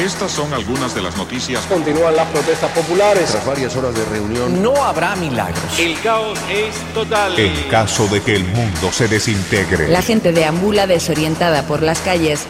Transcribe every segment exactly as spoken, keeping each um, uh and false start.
Estas son algunas de las noticias. Continúan las protestas populares. Tras varias horas de reunión, no habrá milagros. El caos es total. En caso de que el mundo se desintegre. La gente deambula desorientada por las calles.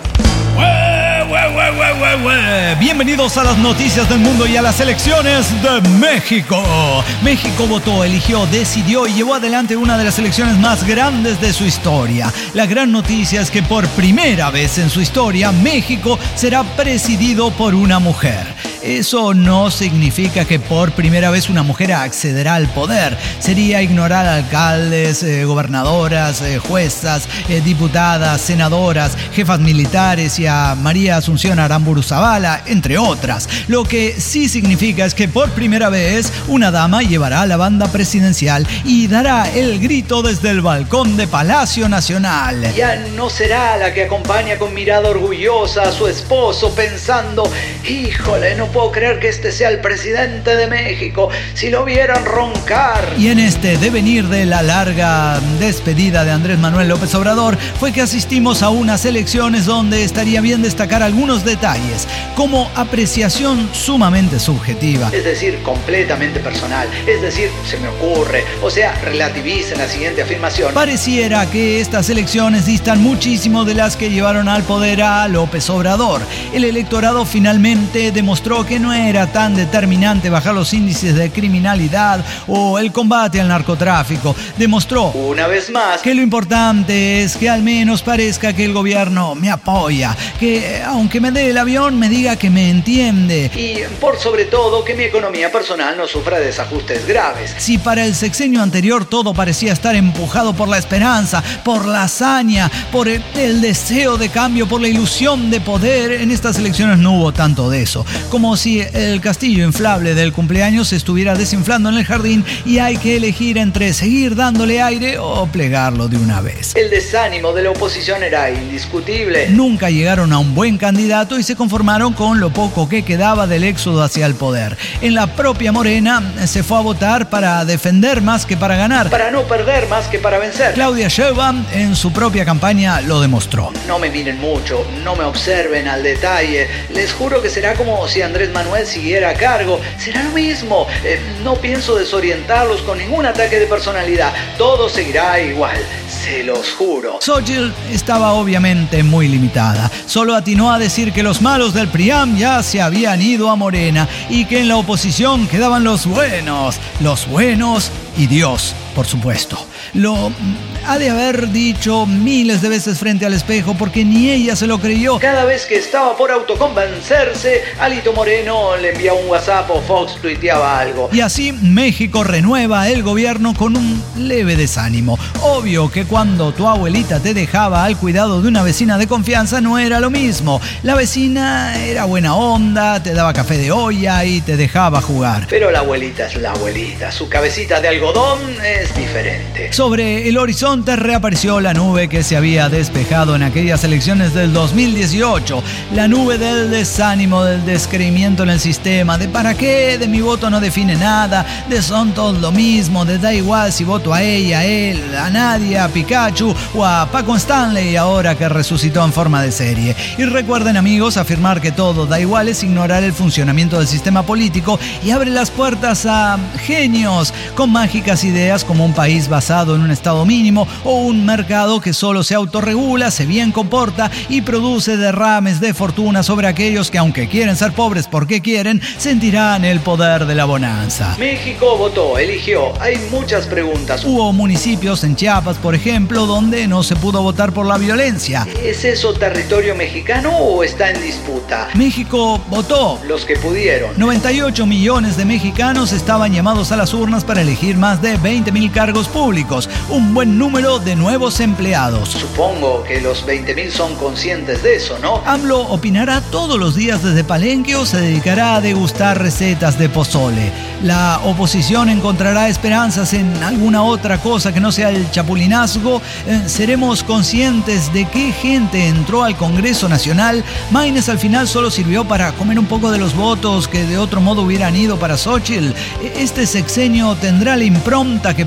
¡Ué, ué, ué, ué, ué, ué! Bienvenidos a las noticias del mundo y a las elecciones de México. México votó, eligió, decidió y llevó adelante una de las elecciones más grandes de su historia. La gran noticia es que por primera vez en su historia, México será presidido por una mujer. Eso no significa que por primera vez una mujer accederá al poder. Sería ignorar a alcaldes, eh, gobernadoras, eh, juezas, eh, diputadas, senadoras, jefas militares y a María Asunción Aramburu Zavala, entre otras. Lo que sí significa es que por primera vez una dama llevará la banda presidencial y dará el grito desde el balcón de Palacio Nacional. Ya no será la que acompaña con mirada orgullosa a su esposo pensando, híjole, no puedo creer que este sea el presidente de México, si lo vieran roncar. Y en este devenir de la larga despedida de Andrés Manuel López Obrador fue que asistimos a unas elecciones donde estaría bien destacar algunos detalles, como apreciación sumamente subjetiva. Es decir, completamente personal, es decir, se me ocurre, o sea, relativicen la siguiente afirmación. Pareciera que estas elecciones distan muchísimo de las que llevaron al poder a López Obrador. El electorado finalmente demostró que no era tan determinante bajar los índices de criminalidad o el combate al narcotráfico. Demostró, una vez más, que lo importante es que al menos parezca que el gobierno me apoya, que aunque me dé el avión me diga que me entiende. Y por sobre todo que mi economía personal no sufra desajustes graves. Si para el sexenio anterior todo parecía estar empujado por la esperanza, por la hazaña, por el, el deseo de cambio, por la ilusión de poder, en estas elecciones no hubo tanto de eso. Como si el castillo inflable del cumpleaños se estuviera desinflando en el jardín y hay que elegir entre seguir dándole aire o plegarlo de una vez. El desánimo de la oposición era indiscutible. Nunca llegaron a un buen candidato y se conformaron con lo poco que quedaba del éxodo hacia el poder. En la propia Morena se fue a votar para defender más que para ganar. Para no perder más que para vencer. Claudia Sheinbaum en su propia campaña lo demostró. No me miren mucho, no me observen al detalle. Les juro que será como si Andrés Manuel siguiera a cargo. Será lo mismo. Eh, no pienso desorientarlos con ningún ataque de personalidad. Todo seguirá igual. Se los juro. Xochitl estaba obviamente muy limitada. Solo atinó a decir que los malos del P R I A M ya se habían ido a Morena y que en la oposición quedaban los buenos. Los buenos y Dios, por supuesto. Lo ha de haber dicho miles de veces frente al espejo porque ni ella se lo creyó. Cada vez que estaba por autoconvencerse, Alito Moreno le enviaba un WhatsApp o Fox tuiteaba algo. Y así México renueva el gobierno con un leve desánimo. Obvio que cuando tu abuelita te dejaba al cuidado de una vecina de confianza no era lo mismo. La vecina era buena onda, te daba café de olla y te dejaba jugar. Pero la abuelita es la abuelita, su cabecita de algodón es diferente. Sobre el horizonte reapareció la nube que se había despejado en aquellas elecciones del dos mil dieciocho. La nube del desánimo, del descreimiento en el sistema, de para qué, de mi voto no define nada, de son todos lo mismo, de da igual si voto a ella, a él, a nadie, a Pikachu o a Paco Stanley ahora que resucitó en forma de serie. Y recuerden, amigos, afirmar que todo da igual es ignorar el funcionamiento del sistema político y abre las puertas a genios con mágicas ideas como un país basado en un estado mínimo o un mercado que solo se autorregula, se bien comporta y produce derrames de fortuna sobre aquellos que, aunque quieren ser pobres porque quieren, sentirán el poder de la bonanza. México votó, eligió. Hay muchas preguntas. Hubo municipios en Chiapas, por ejemplo, donde no se pudo votar por la violencia. ¿Es eso territorio mexicano o está en disputa? México votó. Los que pudieron. noventa y ocho millones de mexicanos estaban llamados a las urnas para elegir más de veinte mil cargos públicos. Un buen número de nuevos empleados. Supongo que los veinte mil son conscientes de eso, ¿no? AMLO opinará todos los días desde Palenque o se dedicará a degustar recetas de pozole. La oposición encontrará esperanzas en alguna otra cosa que no sea el chapulinazgo. Eh, seremos conscientes de qué gente entró al Congreso Nacional. Maínez al final solo sirvió para comer un poco de los votos que de otro modo hubieran ido para Xochitl. Este sexenio tendrá la impronta que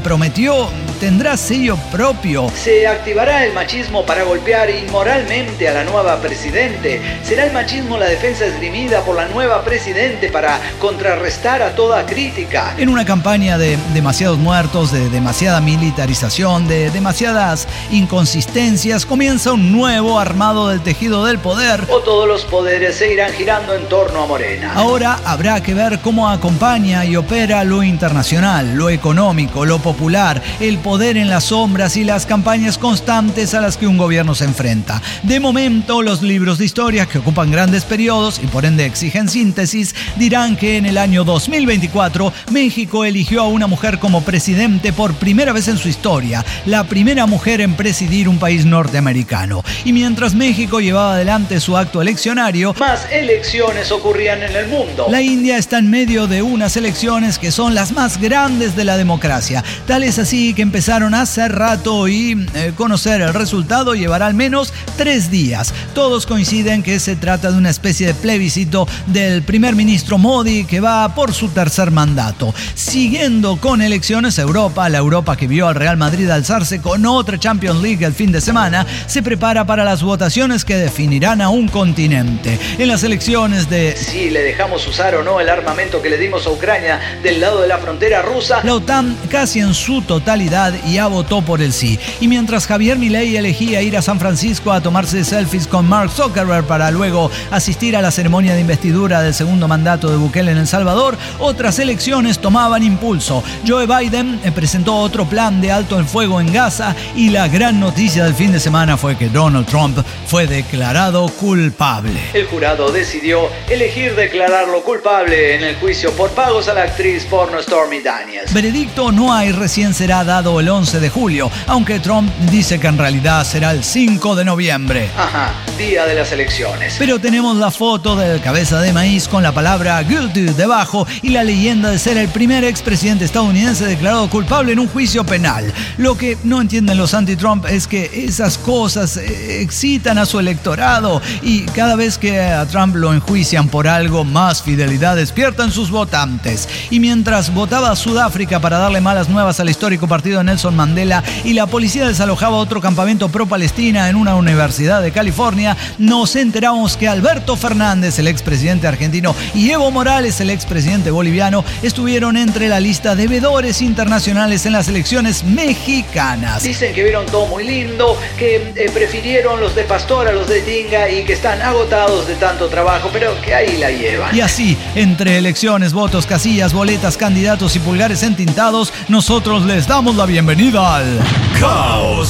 prometió tendrá sello propio. Se activará el machismo para golpear inmoralmente a la nueva presidente. Será el machismo la defensa esgrimida por la nueva presidente para contrarrestar a toda crítica. En una campaña de demasiados muertos, de demasiada militarización, de demasiadas inconsistencias, comienza un nuevo armado del tejido del poder. O todos los poderes se irán girando en torno a Morena. Ahora habrá que ver cómo acompaña y opera lo internacional, lo económico, lo popular, el poder en las sombras y las campañas constantes a las que un gobierno se enfrenta. De momento, los libros de historia, que ocupan grandes periodos y por ende exigen síntesis, dirán que en el año dos mil veinticuatro México eligió a una mujer como presidente por primera vez en su historia, la primera mujer en presidir un país norteamericano. Y mientras México llevaba adelante su acto eleccionario, más elecciones ocurrían en el mundo. La India está en medio de unas elecciones que son las más grandes de la democracia. Tal es así que empezaron hace rato y eh, conocer el resultado llevará al menos tres días. Todos coinciden que se trata de una especie de plebiscito del primer ministro Modi que va por su tercer mandato. Siguiendo con elecciones, Europa, la Europa que vio al Real Madrid alzarse con otra Champions League el fin de semana, se prepara para las votaciones que definirán a un continente. En las elecciones de si le dejamos usar o no el armamento que le dimos a Ucrania del lado de la frontera rusa, la OTAN casi en su totalidad ya votó por el sí. Y mientras Javier Milei elegía ir a San Francisco a tomarse selfies con Mark Zuckerberg para luego asistir a la ceremonia de investidura del segundo mandato de Bukele en El Salvador, otras elecciones tomaban impulso. Joe Biden presentó otro plan de alto el fuego en Gaza y la gran noticia del fin de semana fue que Donald Trump fue declarado culpable. El jurado decidió elegir declararlo culpable en el juicio por pagos a la actriz porno Stormy Daniels. Veredicto no hay, recién será dado el once de julio, aunque Trump dice que en realidad será el cinco de noviembre. Ajá, día de las elecciones. Pero tenemos la foto del cabeza de maíz con la palabra guilty debajo y la leyenda de ser el primer expresidente estadounidense declarado culpable en un juicio penal. Lo que no entienden los anti-Trump es que esas cosas excitan a su electorado y cada vez que a Trump lo enjuician por algo, más fidelidad despiertan sus votantes. Y mientras votaba a Sudáfrica para darle malas nuevas al histórico partido de Nelson Mandela y la policía desalojaba otro campamento pro-Palestina en una universidad de California, nos enteramos que Alberto Fernández, el expresidente argentino, y Evo Morales, el expresidente boliviano, estuvieron entre la lista de veedores internacionales en las elecciones mexicanas. Dicen que vieron todo muy lindo, que eh, prefirieron los de Pastor a los de Tinga y que están agotados de tanto trabajo, pero que ahí la llevan. Y así, entre elecciones, votos, casillas, boletas, candidatos y pulgares entintados, nosotros les damos la bienvenida al Caos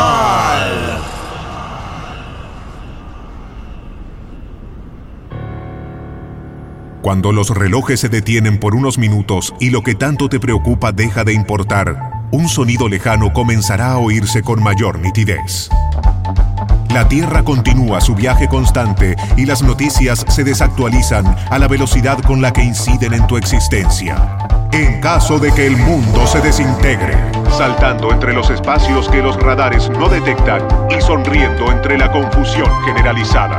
Total. Cuando los relojes se detienen por unos minutos y lo que tanto te preocupa deja de importar, un sonido lejano comenzará a oírse con mayor nitidez. La Tierra continúa su viaje constante y las noticias se desactualizan a la velocidad con la que inciden en tu existencia. En caso de que el mundo se desintegre, saltando entre los espacios que los radares no detectan y sonriendo entre la confusión generalizada.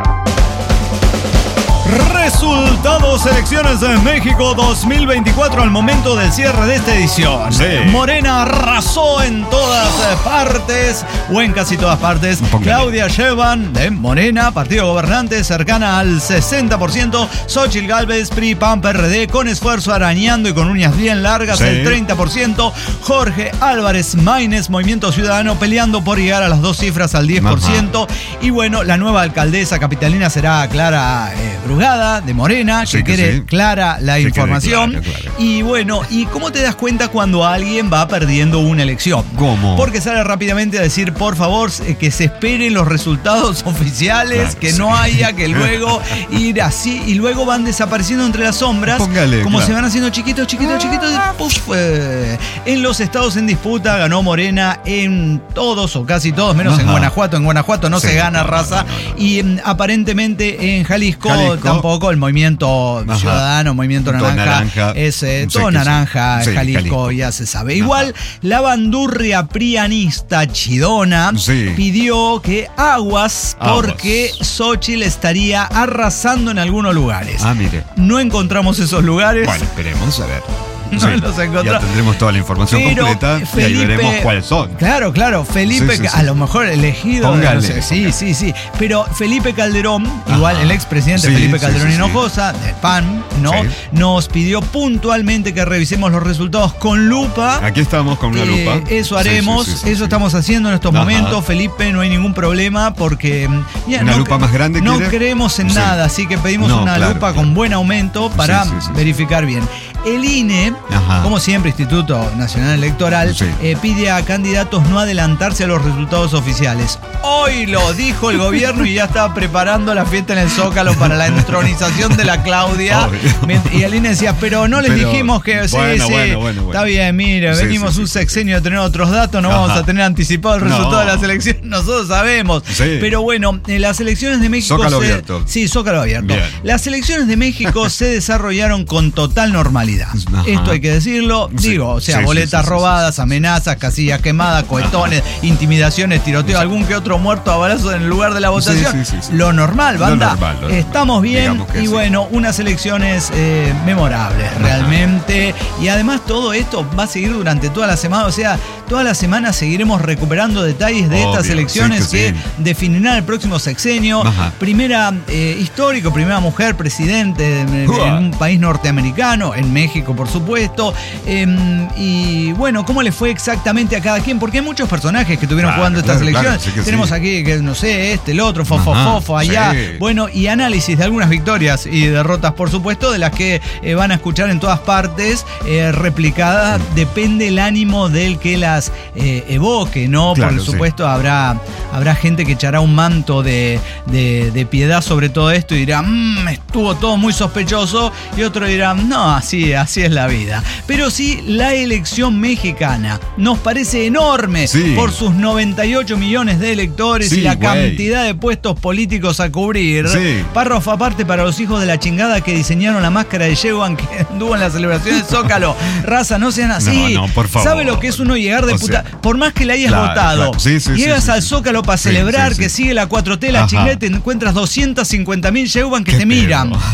Resultados elecciones de México dos mil veinticuatro al momento del cierre de esta edición. Sí. Morena arrasó en todas partes, o en casi todas partes. Claudia Sheinbaum de Morena, partido gobernante, cercana al sesenta por ciento. Xóchitl Gálvez, P R I, P A N, P R D, con esfuerzo arañando y con uñas bien largas, sí, el treinta por ciento. Jorge Álvarez Maínez, Movimiento Ciudadano, peleando por llegar a las dos cifras al diez por ciento. Ajá. Y bueno, la nueva alcaldesa capitalina será Clara eh, Brugada, de Morena, que, sí, que quiere sí. clara la sí, información. Claro, claro. Y bueno, ¿y cómo te das cuenta cuando alguien va perdiendo una elección? ¿Cómo? Porque sale rápidamente a decir, por favor, que se esperen los resultados oficiales, claro, que sí. no haya que luego ir así, y luego van desapareciendo entre las sombras. Póngale, como claro. se van haciendo chiquitos, chiquitos, chiquitos, y ¡puf! Eh, en los estados en disputa ganó Morena en todos o casi todos, menos Ajá. en Guanajuato. En Guanajuato no sí, se gana no, raza. No, no, no. Y um, aparentemente en Jalisco, Jalisco tampoco. El Movimiento Ajá. Ciudadano, Movimiento Naranja, naranja. es eh, todo naranja, sí, Jalisco, Jalisco, ya se sabe. Ajá. Igual, la bandurria prianista chidona sí. pidió que aguas, aguas, porque Xóchitl estaría arrasando en algunos lugares. Ah, mire. No encontramos esos lugares. Bueno, esperemos a ver. no sí, los encontramos. Ya tendremos toda la información Pero completa Felipe, y ahí veremos cuáles son. Claro, claro, Felipe, Sí, sí, sí. a lo mejor elegido. Póngale, no sé, sí, póngale. sí, sí. Pero Felipe Calderón, igual Ajá. el expresidente Sí, Felipe sí, Calderón sí, sí. Hinojosa, del P A N, ¿no? Sí. Nos pidió puntualmente que revisemos los resultados con lupa. Aquí estamos con una Eh, lupa. eso Sí, haremos, sí, sí, sí, eso sí. estamos haciendo en estos Ajá. momentos, Felipe, no hay ningún problema porque ya, ¿Una no, lupa más grande no quiere? creemos en Sí. nada, así que pedimos No, una claro, lupa claro. con buen aumento para Sí, sí, sí, sí. verificar bien. El I N E, Ajá. como siempre, Instituto Nacional Electoral, Sí. eh, pide a candidatos no adelantarse a los resultados oficiales. Hoy lo dijo el gobierno y ya estaba preparando la fiesta en el Zócalo para la entronización de la Claudia. Obvio. Y el I N E decía, pero no les Pero, dijimos que sí, bueno, sí, bueno, bueno, bueno. está bien, mire, Sí, venimos sí, un sí, sexenio de tener otros datos, no Ajá. vamos a tener anticipado el No. resultado de las elecciones, nosotros sabemos. Sí. Pero bueno, eh, las elecciones de México... Zócalo se- abierto. Sí, Zócalo abierto. Bien. Las elecciones de México se desarrollaron con total normalidad. Ajá. Esto hay que decirlo. Sí. Digo, o sea, Sí, sí, boletas sí, sí, robadas, sí, sí. amenazas, casillas quemadas, cohetones, intimidaciones, tiroteos, algún que otro muerto a balazos en el lugar de la votación. Sí, sí, sí, sí. Lo normal, Lo banda. normal, lo normal. Estamos bien Digamos que y sí. bueno, unas elecciones eh, memorables, realmente. Y además todo esto va a seguir durante toda la semana. O sea, toda la semana seguiremos recuperando detalles de Obvio, estas elecciones sí que que sí. definirán el próximo sexenio. Ajá. Primera eh, histórico, primera mujer presidente en, en Uah. un país norteamericano, en México, por supuesto. Eh, y bueno, ¿cómo le fue exactamente a cada quien? Porque hay muchos personajes que estuvieron Claro, jugando estas claro, claro, elecciones. sí que Tenemos sí. aquí, que no sé, este, el otro, fofo, Ajá, fofo, allá. sí. Bueno, y análisis de algunas victorias y derrotas, por supuesto, de las que eh, van a escuchar en todas partes, eh, replicadas. Depende el ánimo del que las eh, evoque, ¿no? Claro, por sí. supuesto, habrá, habrá gente que echará un manto de, de- de piedad sobre todo esto y dirá, mmm, estuvo todo muy sospechoso, y otro dirá, no, así, así es la vida. Pero sí, la elección mexicana nos parece enorme Sí. por sus noventa y ocho millones de electores Sí, y la güey. cantidad de puestos políticos a cubrir. Sí. Párrafo aparte para los hijos de la chingada que diseñaron la máscara de Yeguan que anduvo en la celebración del Zócalo. Raza, no sean así. No, no, por favor. ¿Sabe lo que es uno llegar de O puta? sea, Por más que la hayas claro, votado, claro. Sí, sí, llegas sí, al sí. Zócalo para Sí, celebrar sí, que sí. sigue la cuatro T, la Ajá. chingada, y te encuentras doscientas cincuenta mil Yeguan que Qué te miran. pedo.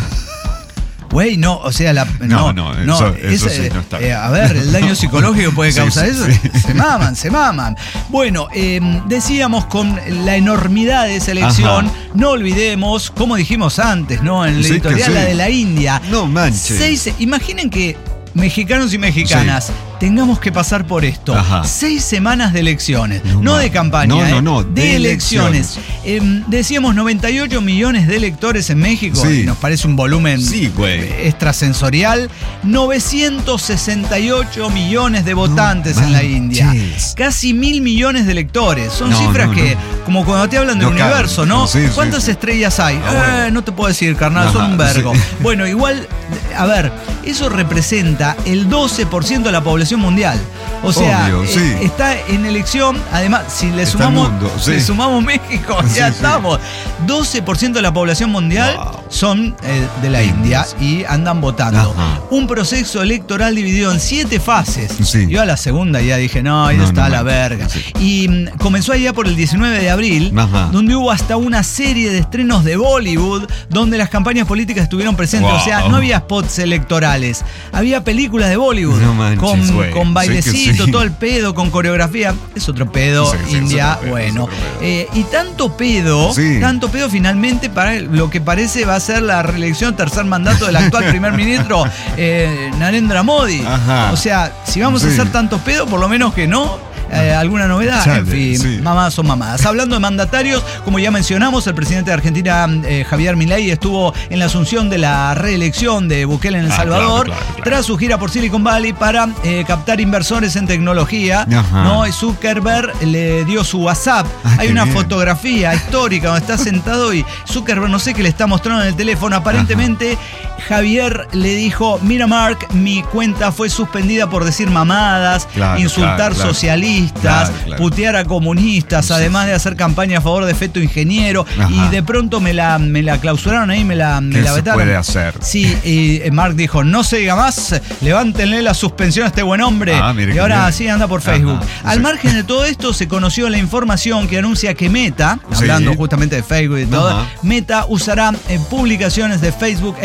Güey, no, o sea, la, No, no, no, no, eso- eso ese, sí no está eh, bien. a ver, el daño psicológico puede Sí, causar sí, eso. sí. Se maman, se maman. Bueno, eh, decíamos con la enormidad de esa elección, Ajá. no olvidemos, como dijimos antes, ¿no? En el Sí, que editorial, sí. la de la India. No manches. Seis, imaginen que mexicanos y mexicanas tengamos que pasar por esto. Ajá. Seis semanas de elecciones, No, no, man. de campaña, No, no, ¿eh? no, de, de elecciones. Em, decíamos noventa y ocho millones de electores en México, Sí. y nos parece un volumen Sí, güey. extrasensorial. novecientos sesenta y ocho millones de votantes en la manches. India. Casi mil millones de electores. Son No, cifras no, que, no. como cuando te hablan del No caben. universo, ¿no? Sí, sí, ¿Cuántas sí. estrellas hay? Ah, bueno. Eh, no te puedo decir, carnal, son Ajá, un vergo. sí. Bueno, igual, a ver, eso representa el doce por ciento de la población mundial. O sea, Obvio, eh, sí. está en elección, además, si le Está sumamos, el mundo, sí. le sumamos México, Sí, ya sí. estamos. doce por ciento de la población mundial Wow. son eh, de la India y andan votando. Ajá. Un proceso electoral dividido en siete fases. Sí. Yo a la segunda ya dije, no, ahí No, está no la manches, verga. sí. Y mm, comenzó allá por el diecinueve de abril, Ajá. donde hubo hasta una serie de estrenos de Bollywood, donde las campañas políticas estuvieron presentes. Wow. O sea, no había spots electorales, había películas de Bollywood. No manches, con, güey. con Sí que bailecito, sí. todo el pedo, con coreografía. Es otro pedo, Sí, sí, es India, otro pedo, bueno. es otro pedo. Eh, y tanto pedo, Sí. tanto pedo finalmente para lo que parece va a ser la reelección, tercer mandato del actual primer ministro eh, Narendra Modi. Ajá. O sea, si vamos a Sí. hacer tantos pedos, por lo menos que no. Eh, ¿Alguna novedad? Chale, en fin, sí. mamás son mamadas. Hablando de mandatarios, como ya mencionamos, el presidente de Argentina, eh, Javier Milei, estuvo en la asunción de la reelección de Bukele en El Ah, Salvador, claro, claro, claro. tras su gira por Silicon Valley para eh, captar inversores en tecnología. Ajá. ¿No? Y Zuckerberg le dio su WhatsApp. Ah, Hay qué una bien. fotografía histórica donde está sentado y Zuckerberg no sé qué le está mostrando en el teléfono. Aparentemente, Javier le dijo, mira Mark, mi cuenta fue suspendida por decir mamadas, Claro, insultar claro, claro. socialistas, Claro, claro. putear a comunistas, Sí, además sí. de hacer campaña a favor de Feto Ingeniero. Ajá. Y de pronto me la, me la clausuraron ahí, me la, me ¿Qué la se vetaron. puede hacer? Sí, y eh, Mark dijo, no se diga más, levántenle la suspensión a este buen hombre. Ah, mire y qué ahora bien. sí anda por Facebook. Ajá, Al sí. margen de todo esto, se conoció la información que anuncia que Meta, Sí. hablando justamente de Facebook y todo, Ajá. Meta usará eh, publicaciones de Facebook e Instagram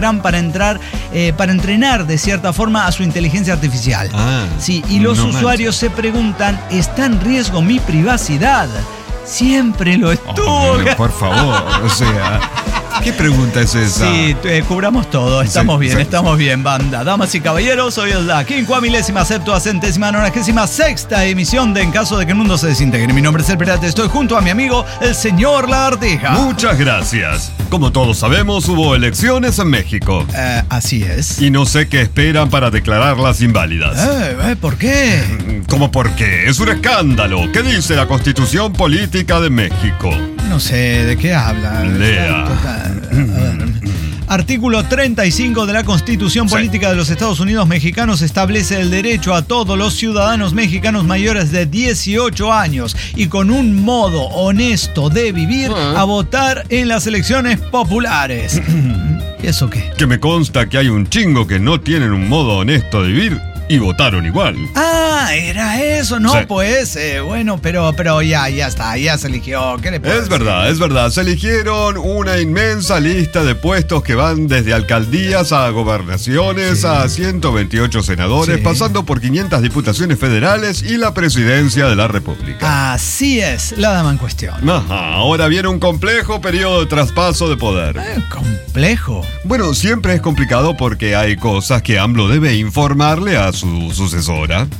Trump para entrar, eh, para entrenar de cierta forma a su inteligencia artificial. Ah, sí, y los no usuarios manches. se preguntan, ¿está en riesgo mi privacidad? Siempre lo estuvo. Oh, no, por favor, o sea, ¿qué pregunta es esa? Sí, eh, cubramos todo, estamos Sí, bien, sí. estamos bien, banda. Damas y caballeros, hoy es la quincuamilésima, septuagésima, nonagésima sexta emisión de En caso de que el mundo se desintegre. Mi nombre es El Pirata, estoy junto a mi amigo, el señor Lagartija. Muchas gracias. Como todos sabemos, hubo elecciones en México. Eh, así es. Y no sé qué esperan para declararlas inválidas. Eh, eh, ¿por qué? ¿Cómo por qué? Es un escándalo. ¿Qué dice la Constitución Política de México? No sé, ¿de qué habla? Lea. Total. A ver. Artículo treinta y cinco de la Constitución Sí. Política de los Estados Unidos Mexicanos establece el derecho a todos los ciudadanos mexicanos mayores de dieciocho años y con un modo honesto de vivir a votar en las elecciones populares. ¿Y eso qué? Que me consta que hay un chingo que no tienen un modo honesto de vivir y votaron igual. Ah, era eso, no, Sí. pues, eh, bueno, pero, pero ya, ya está, ya se eligió. ¿Qué le puedo Es decir? verdad, es verdad. Se eligieron una inmensa lista de puestos que van desde alcaldías a gobernaciones, Sí. a ciento veintiocho senadores, Sí. pasando por quinientas diputaciones federales y la presidencia de la República. Así es, la dama en cuestión. Ajá, ahora viene un complejo periodo de traspaso de poder. Eh, complejo. Bueno, siempre es complicado porque hay cosas que AMLO debe informarle a su sucesora.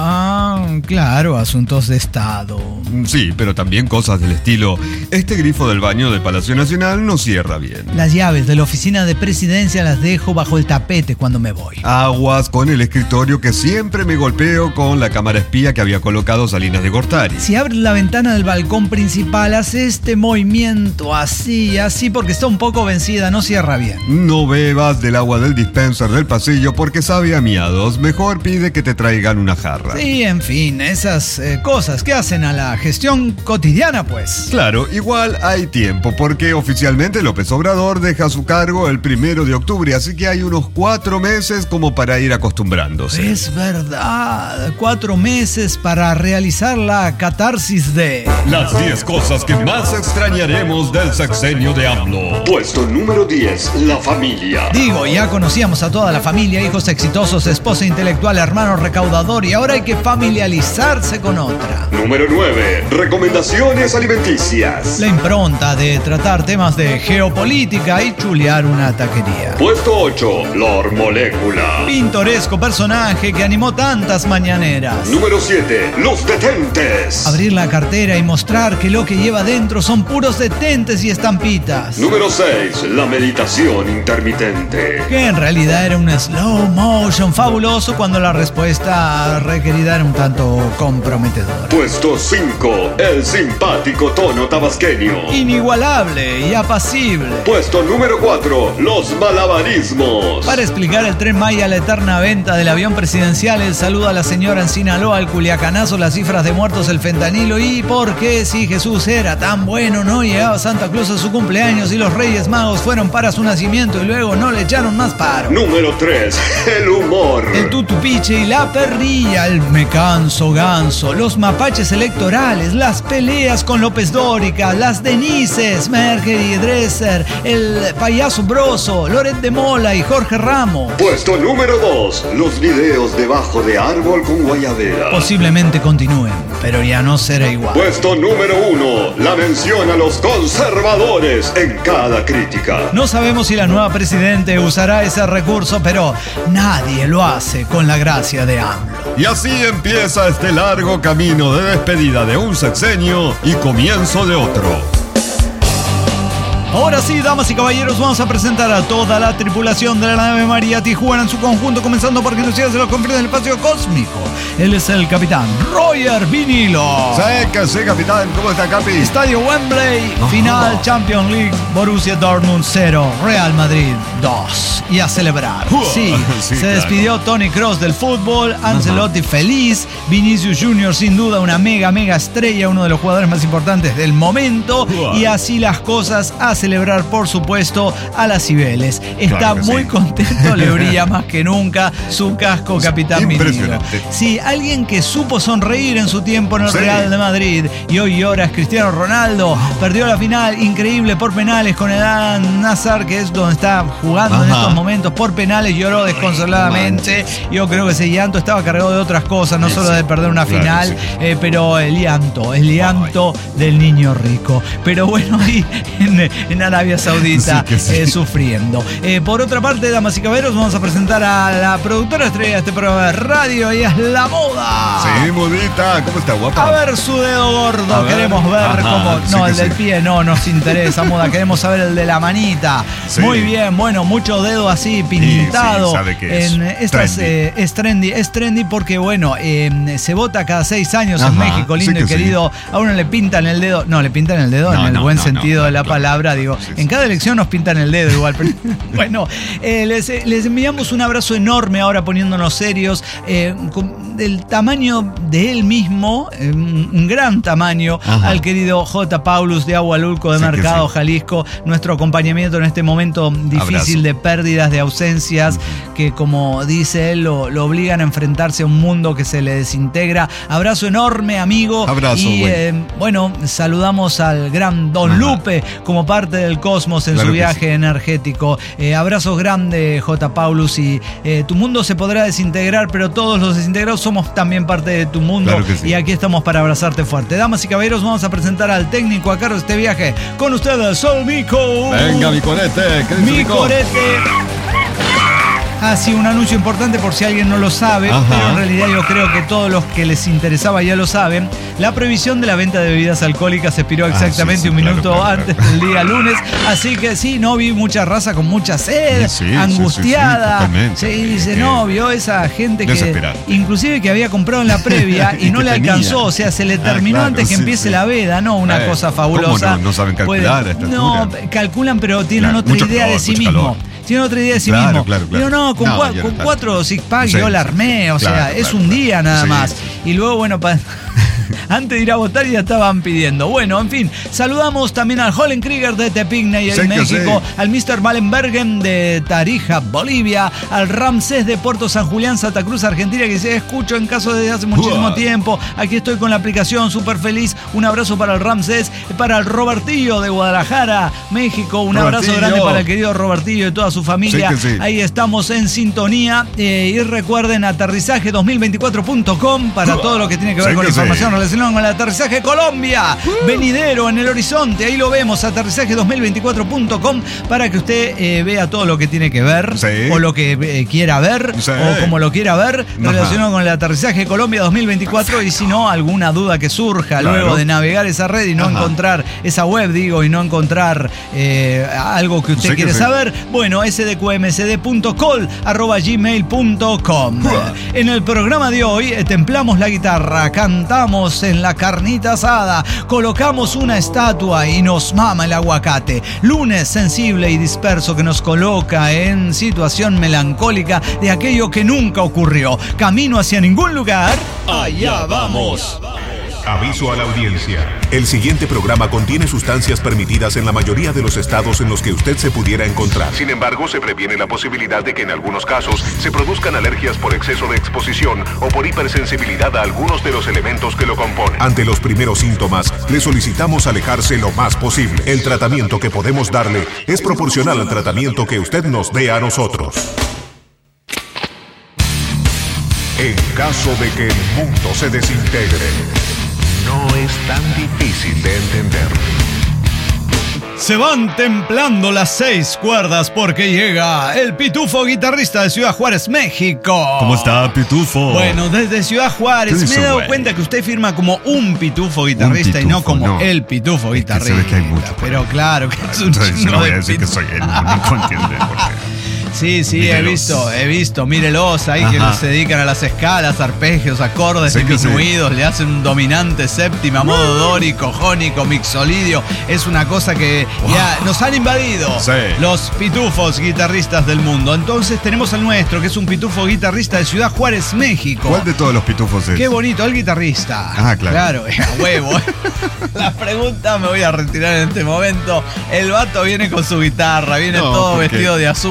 Ah, claro, asuntos de Estado. Sí, pero también cosas del estilo: este grifo del baño del Palacio Nacional no cierra bien. Las llaves de la oficina de presidencia las dejo bajo el tapete cuando me voy. Aguas con el escritorio que siempre me golpeo con la cámara espía que había colocado Salinas de Gortari. Si abres la ventana del balcón principal, hace este movimiento así, así, porque está un poco vencida, no cierra bien. No bebas del agua del dispenser del pasillo porque sabe a miados. Mejor pide que te traigan una jarra. Sí, en fin, esas eh, cosas que hacen a la gestión cotidiana, pues. Claro, igual hay tiempo porque oficialmente López Obrador deja su cargo el primero de octubre, así que hay unos cuatro meses como para ir acostumbrándose. Es verdad, cuatro meses para realizar la catarsis de... Las diez cosas que más extrañaremos del sexenio de AMLO. Puesto número diez, la familia. Digo, ya conocíamos a toda la familia, hijos exitosos, esposa intelectual, hermano recaudador, y ahora hay que familiarizarse con otra. Número nueve, recomendaciones alimenticias. La impronta de tratar temas de geopolítica y chulear una taquería. Puesto ocho, Lord Molécula. Pintoresco personaje que animó tantas mañaneras. Número siete, los detentes. Abrir la cartera y mostrar que lo que lleva dentro son puros detentes y estampitas. Número seis, la meditación intermitente. Que en realidad era un slow motion fabuloso cuando la respuesta requerida era un tanto comprometedora. Puesto cinco, el simpático tono tabasqueño. Inigualable y apacible. Puesto número cuatro, los malabarismos. Para explicar el Tren Maya, la eterna venta del avión presidencial, el saludo a la señora en Sinaloa, el culiacanazo, las cifras de muertos, el fentanilo y por qué si Jesús era tan bueno no llegaba Santa Claus a su cumpleaños y los Reyes Magos fueron para su nacimiento y luego no le echaron más paro. Número tres, el humor. El tutupiche y la perrilla, el me canso ganso, los mapaches electorales, las peleas con López Dórica, las Denises, Merger y Dresser, el payaso Broso, Loret de Mola y Jorge Ramos. Puesto número dos, los videos debajo de árbol con guayabera. Posiblemente continúen, pero ya no será igual. Puesto número uno, la mención a los conservadores en cada crítica. No sabemos si la nueva presidente usará ese recurso, pero nadie lo hace con la gracia de AMLO. Y así empieza este largo camino de despedida de un sexenio y comienzo de otro. Ahora sí, damas y caballeros, vamos a presentar a toda la tripulación de la nave María Tijuana en su conjunto, comenzando por quien nos se lo confiere en el espacio cósmico. Él es el capitán Roger Vinilo. ¿Sabes qué sí, capitán? ¿Cómo está, Capi? Estadio Wembley, Oh. final Champions League, Borussia Dortmund cero, Real Madrid dos. Y a celebrar. Uh, Sí, sí, se claro. despidió Toni Kroos del fútbol, Ancelotti feliz, Vinicius Junior sin duda una mega, mega estrella, uno de los jugadores más importantes del momento. Uh. Y así las cosas, a celebrar, por supuesto, a las Cibeles. Está Claro que muy sí. contento, le brilla más que nunca su casco, capitán Vinilo. Impresionante. Sí, alguien que supo sonreír en su tiempo en el Sí. Real de Madrid y hoy llora es Cristiano Ronaldo. Perdió la final increíble por penales con el Al-Nassr, que es donde está jugando en Ajá. estos momentos. Por penales lloró desconsoladamente. Yo creo que ese llanto estaba cargado de otras cosas, no solo de perder una Claro, final, sí. eh, pero el llanto, el llanto del niño rico. Pero bueno, ahí en, en Arabia Saudita Sí que sí. eh, sufriendo. Eh, por otra parte, damas y caballeros, vamos a presentar a la productora estrella de este programa de radio. Ella es La Moda. Sí, modita, ¿cómo está, guapa? A ver su dedo gordo, A ver. queremos ver Ajá, cómo. sí No, que el del sí. pie no nos interesa, Moda. Queremos saber el de la manita. Sí. Muy bien, bueno, mucho dedo así pintado. sí, sabe que es en estas, trendy. eh, es trendy. Es trendy porque, bueno, eh, se vota cada seis años en Ajá, México, lindo sí y que querido. A uno le pintan el dedo. No, le pintan el dedo No, en el no, buen no, sentido no, de la claro. palabra. Digo, Sí, en sí. cada elección nos pintan el dedo igual. Pero, bueno, eh, les, les enviamos un abrazo enorme ahora poniéndonos serios. Eh, con, del tamaño de él mismo, eh, un, un gran tamaño, Ajá. al querido J. Paulus de Agualulco de Sí que Mercado, sí. Jalisco, nuestro acompañamiento en este momento difícil Abrazo. de pérdidas, de ausencias, que como dice él, lo, lo obligan a enfrentarse a un mundo que se le desintegra. Abrazo enorme, amigo. Abrazo, y güey. eh, bueno, saludamos al gran Don Ajá. Lupe como parte del cosmos en Claro su que viaje sí. energético. Eh, abrazos grandes, J. Paulus, y eh, tu mundo se podrá desintegrar, pero todos los desintegrados somos también parte de tu mundo. Claro que sí. Y aquí estamos para abrazarte fuerte. Damas y caballeros, vamos a presentar al técnico a cargo de este viaje. Con ustedes, Sol Mico. Venga, mi corete, ¿qué dice Mi Mico? corete. Ah, sí, un anuncio importante por si alguien no lo sabe, Ajá. pero en realidad yo creo que todos los que les interesaba ya lo saben. La prohibición de la venta de bebidas alcohólicas expiró exactamente sí, sí, un claro, minuto claro, antes claro. del día lunes. Así que sí, no vi mucha raza con mucha sed, Sí, sí, sí, angustiada. sí, sí, totalmente. Sí, dice, Eh, no, vio esa gente que desesperante. inclusive que había comprado en la previa y, Y no que le tenía. alcanzó. O sea, se le Ah, terminó claro, antes que sí, empiece sí. la veda, ¿no? Una Eh, cosa ¿cómo fabulosa. no? No saben calcular a esta No, altura. calculan, pero tienen Claro, otra mucho idea calor, de sí mucho mismo. calor. Tienen otra idea de sí Claro, mismo. claro, claro. Digo, no, con, No, cua- ya no con tanto. cuatro six pack Sí, yo la armé, o claro, sea, claro, es un claro. día nada Sí, más. sí. Y luego, bueno, pa- antes de ir a votar ya estaban pidiendo. Bueno, en fin, saludamos también al Hollen Krieger de Tepic, Nayarit, Sí que México, sí. al mister Wallenbergen de Tarija, Bolivia, al Ramsés de Puerto San Julián, Santa Cruz, Argentina, que se escucho en caso desde hace muchísimo Uah. tiempo. Aquí estoy con la aplicación, súper feliz. Un abrazo para el Ramsés, para el Robertillo de Guadalajara, México. Un abrazo Robertillo. grande para el querido Robertillo y toda su familia. Sí que sí. Ahí estamos en sintonía. Eh, y recuerden aterrizaje dos mil veinticuatro punto com para todo lo que tiene que ver Sí con que sí. información relacionada con el aterrizaje Colombia. Venidero en el horizonte. Ahí lo vemos, aterrizaje dos mil veinticuatro punto com, para que usted eh, vea todo lo que tiene que ver, Sí. o lo que eh, quiera ver, Sí. o como lo quiera ver, Ajá. relacionado con el aterrizaje Colombia dos mil veinticuatro. Y si no, alguna duda que surja Claro. luego de navegar esa red y no Ajá. encontrar esa web, digo, y no encontrar eh, algo que usted Sí que quiere sí. saber, bueno, s d q m c d punto col arroba gmail punto com. En el programa de hoy eh, templamos la guitarra, cantamos en la carnita asada, colocamos una estatua y nos mama el aguacate. Lunes sensible y disperso que nos coloca en situación melancólica de aquello que nunca ocurrió. Camino hacia ningún lugar. Allá vamos. Aviso a la audiencia. El siguiente programa contiene sustancias permitidas en la mayoría de los estados en los que usted se pudiera encontrar. Sin embargo, se previene la posibilidad de que en algunos casos se produzcan alergias por exceso de exposición o por hipersensibilidad a algunos de los elementos que lo componen. Ante los primeros síntomas, le solicitamos alejarse lo más posible. El tratamiento que podemos darle es proporcional al tratamiento que usted nos dé a nosotros. En caso de que el mundo se desintegre, no es tan difícil de entender. Se van templando las seis cuerdas porque llega el Pitufo, guitarrista de Ciudad Juárez, México. ¿Cómo está, Pitufo? Bueno, desde Ciudad Juárez ¿Qué me dice, he dado güey? cuenta que usted firma como un Pitufo guitarrista Un y no pitufo, como no. el Pitufo Es que guitarrista. se ve que hay mucho por Pero ahí. claro que es un Entonces, chingo no voy a de decir que pitufo. soy el único, entiende por qué. Sí, sí, Mírelos. he visto, he visto. Mírelos ahí que Ajá. se dedican a las escalas, arpegios, acordes Sí que sí. disminuidos, le hacen un dominante, séptima, modo dórico, jónico, mixolidio. Es una cosa que ya nos han invadido Sí. los pitufos guitarristas del mundo. Entonces tenemos al nuestro, que es un pitufo guitarrista de Ciudad Juárez, México. ¿Cuál de todos los pitufos es? Qué bonito, el guitarrista. Ah, claro. Claro, a huevo. La pregunta me voy a retirar en este momento. El vato viene con su guitarra, viene No, todo ¿por qué? vestido de azul, viene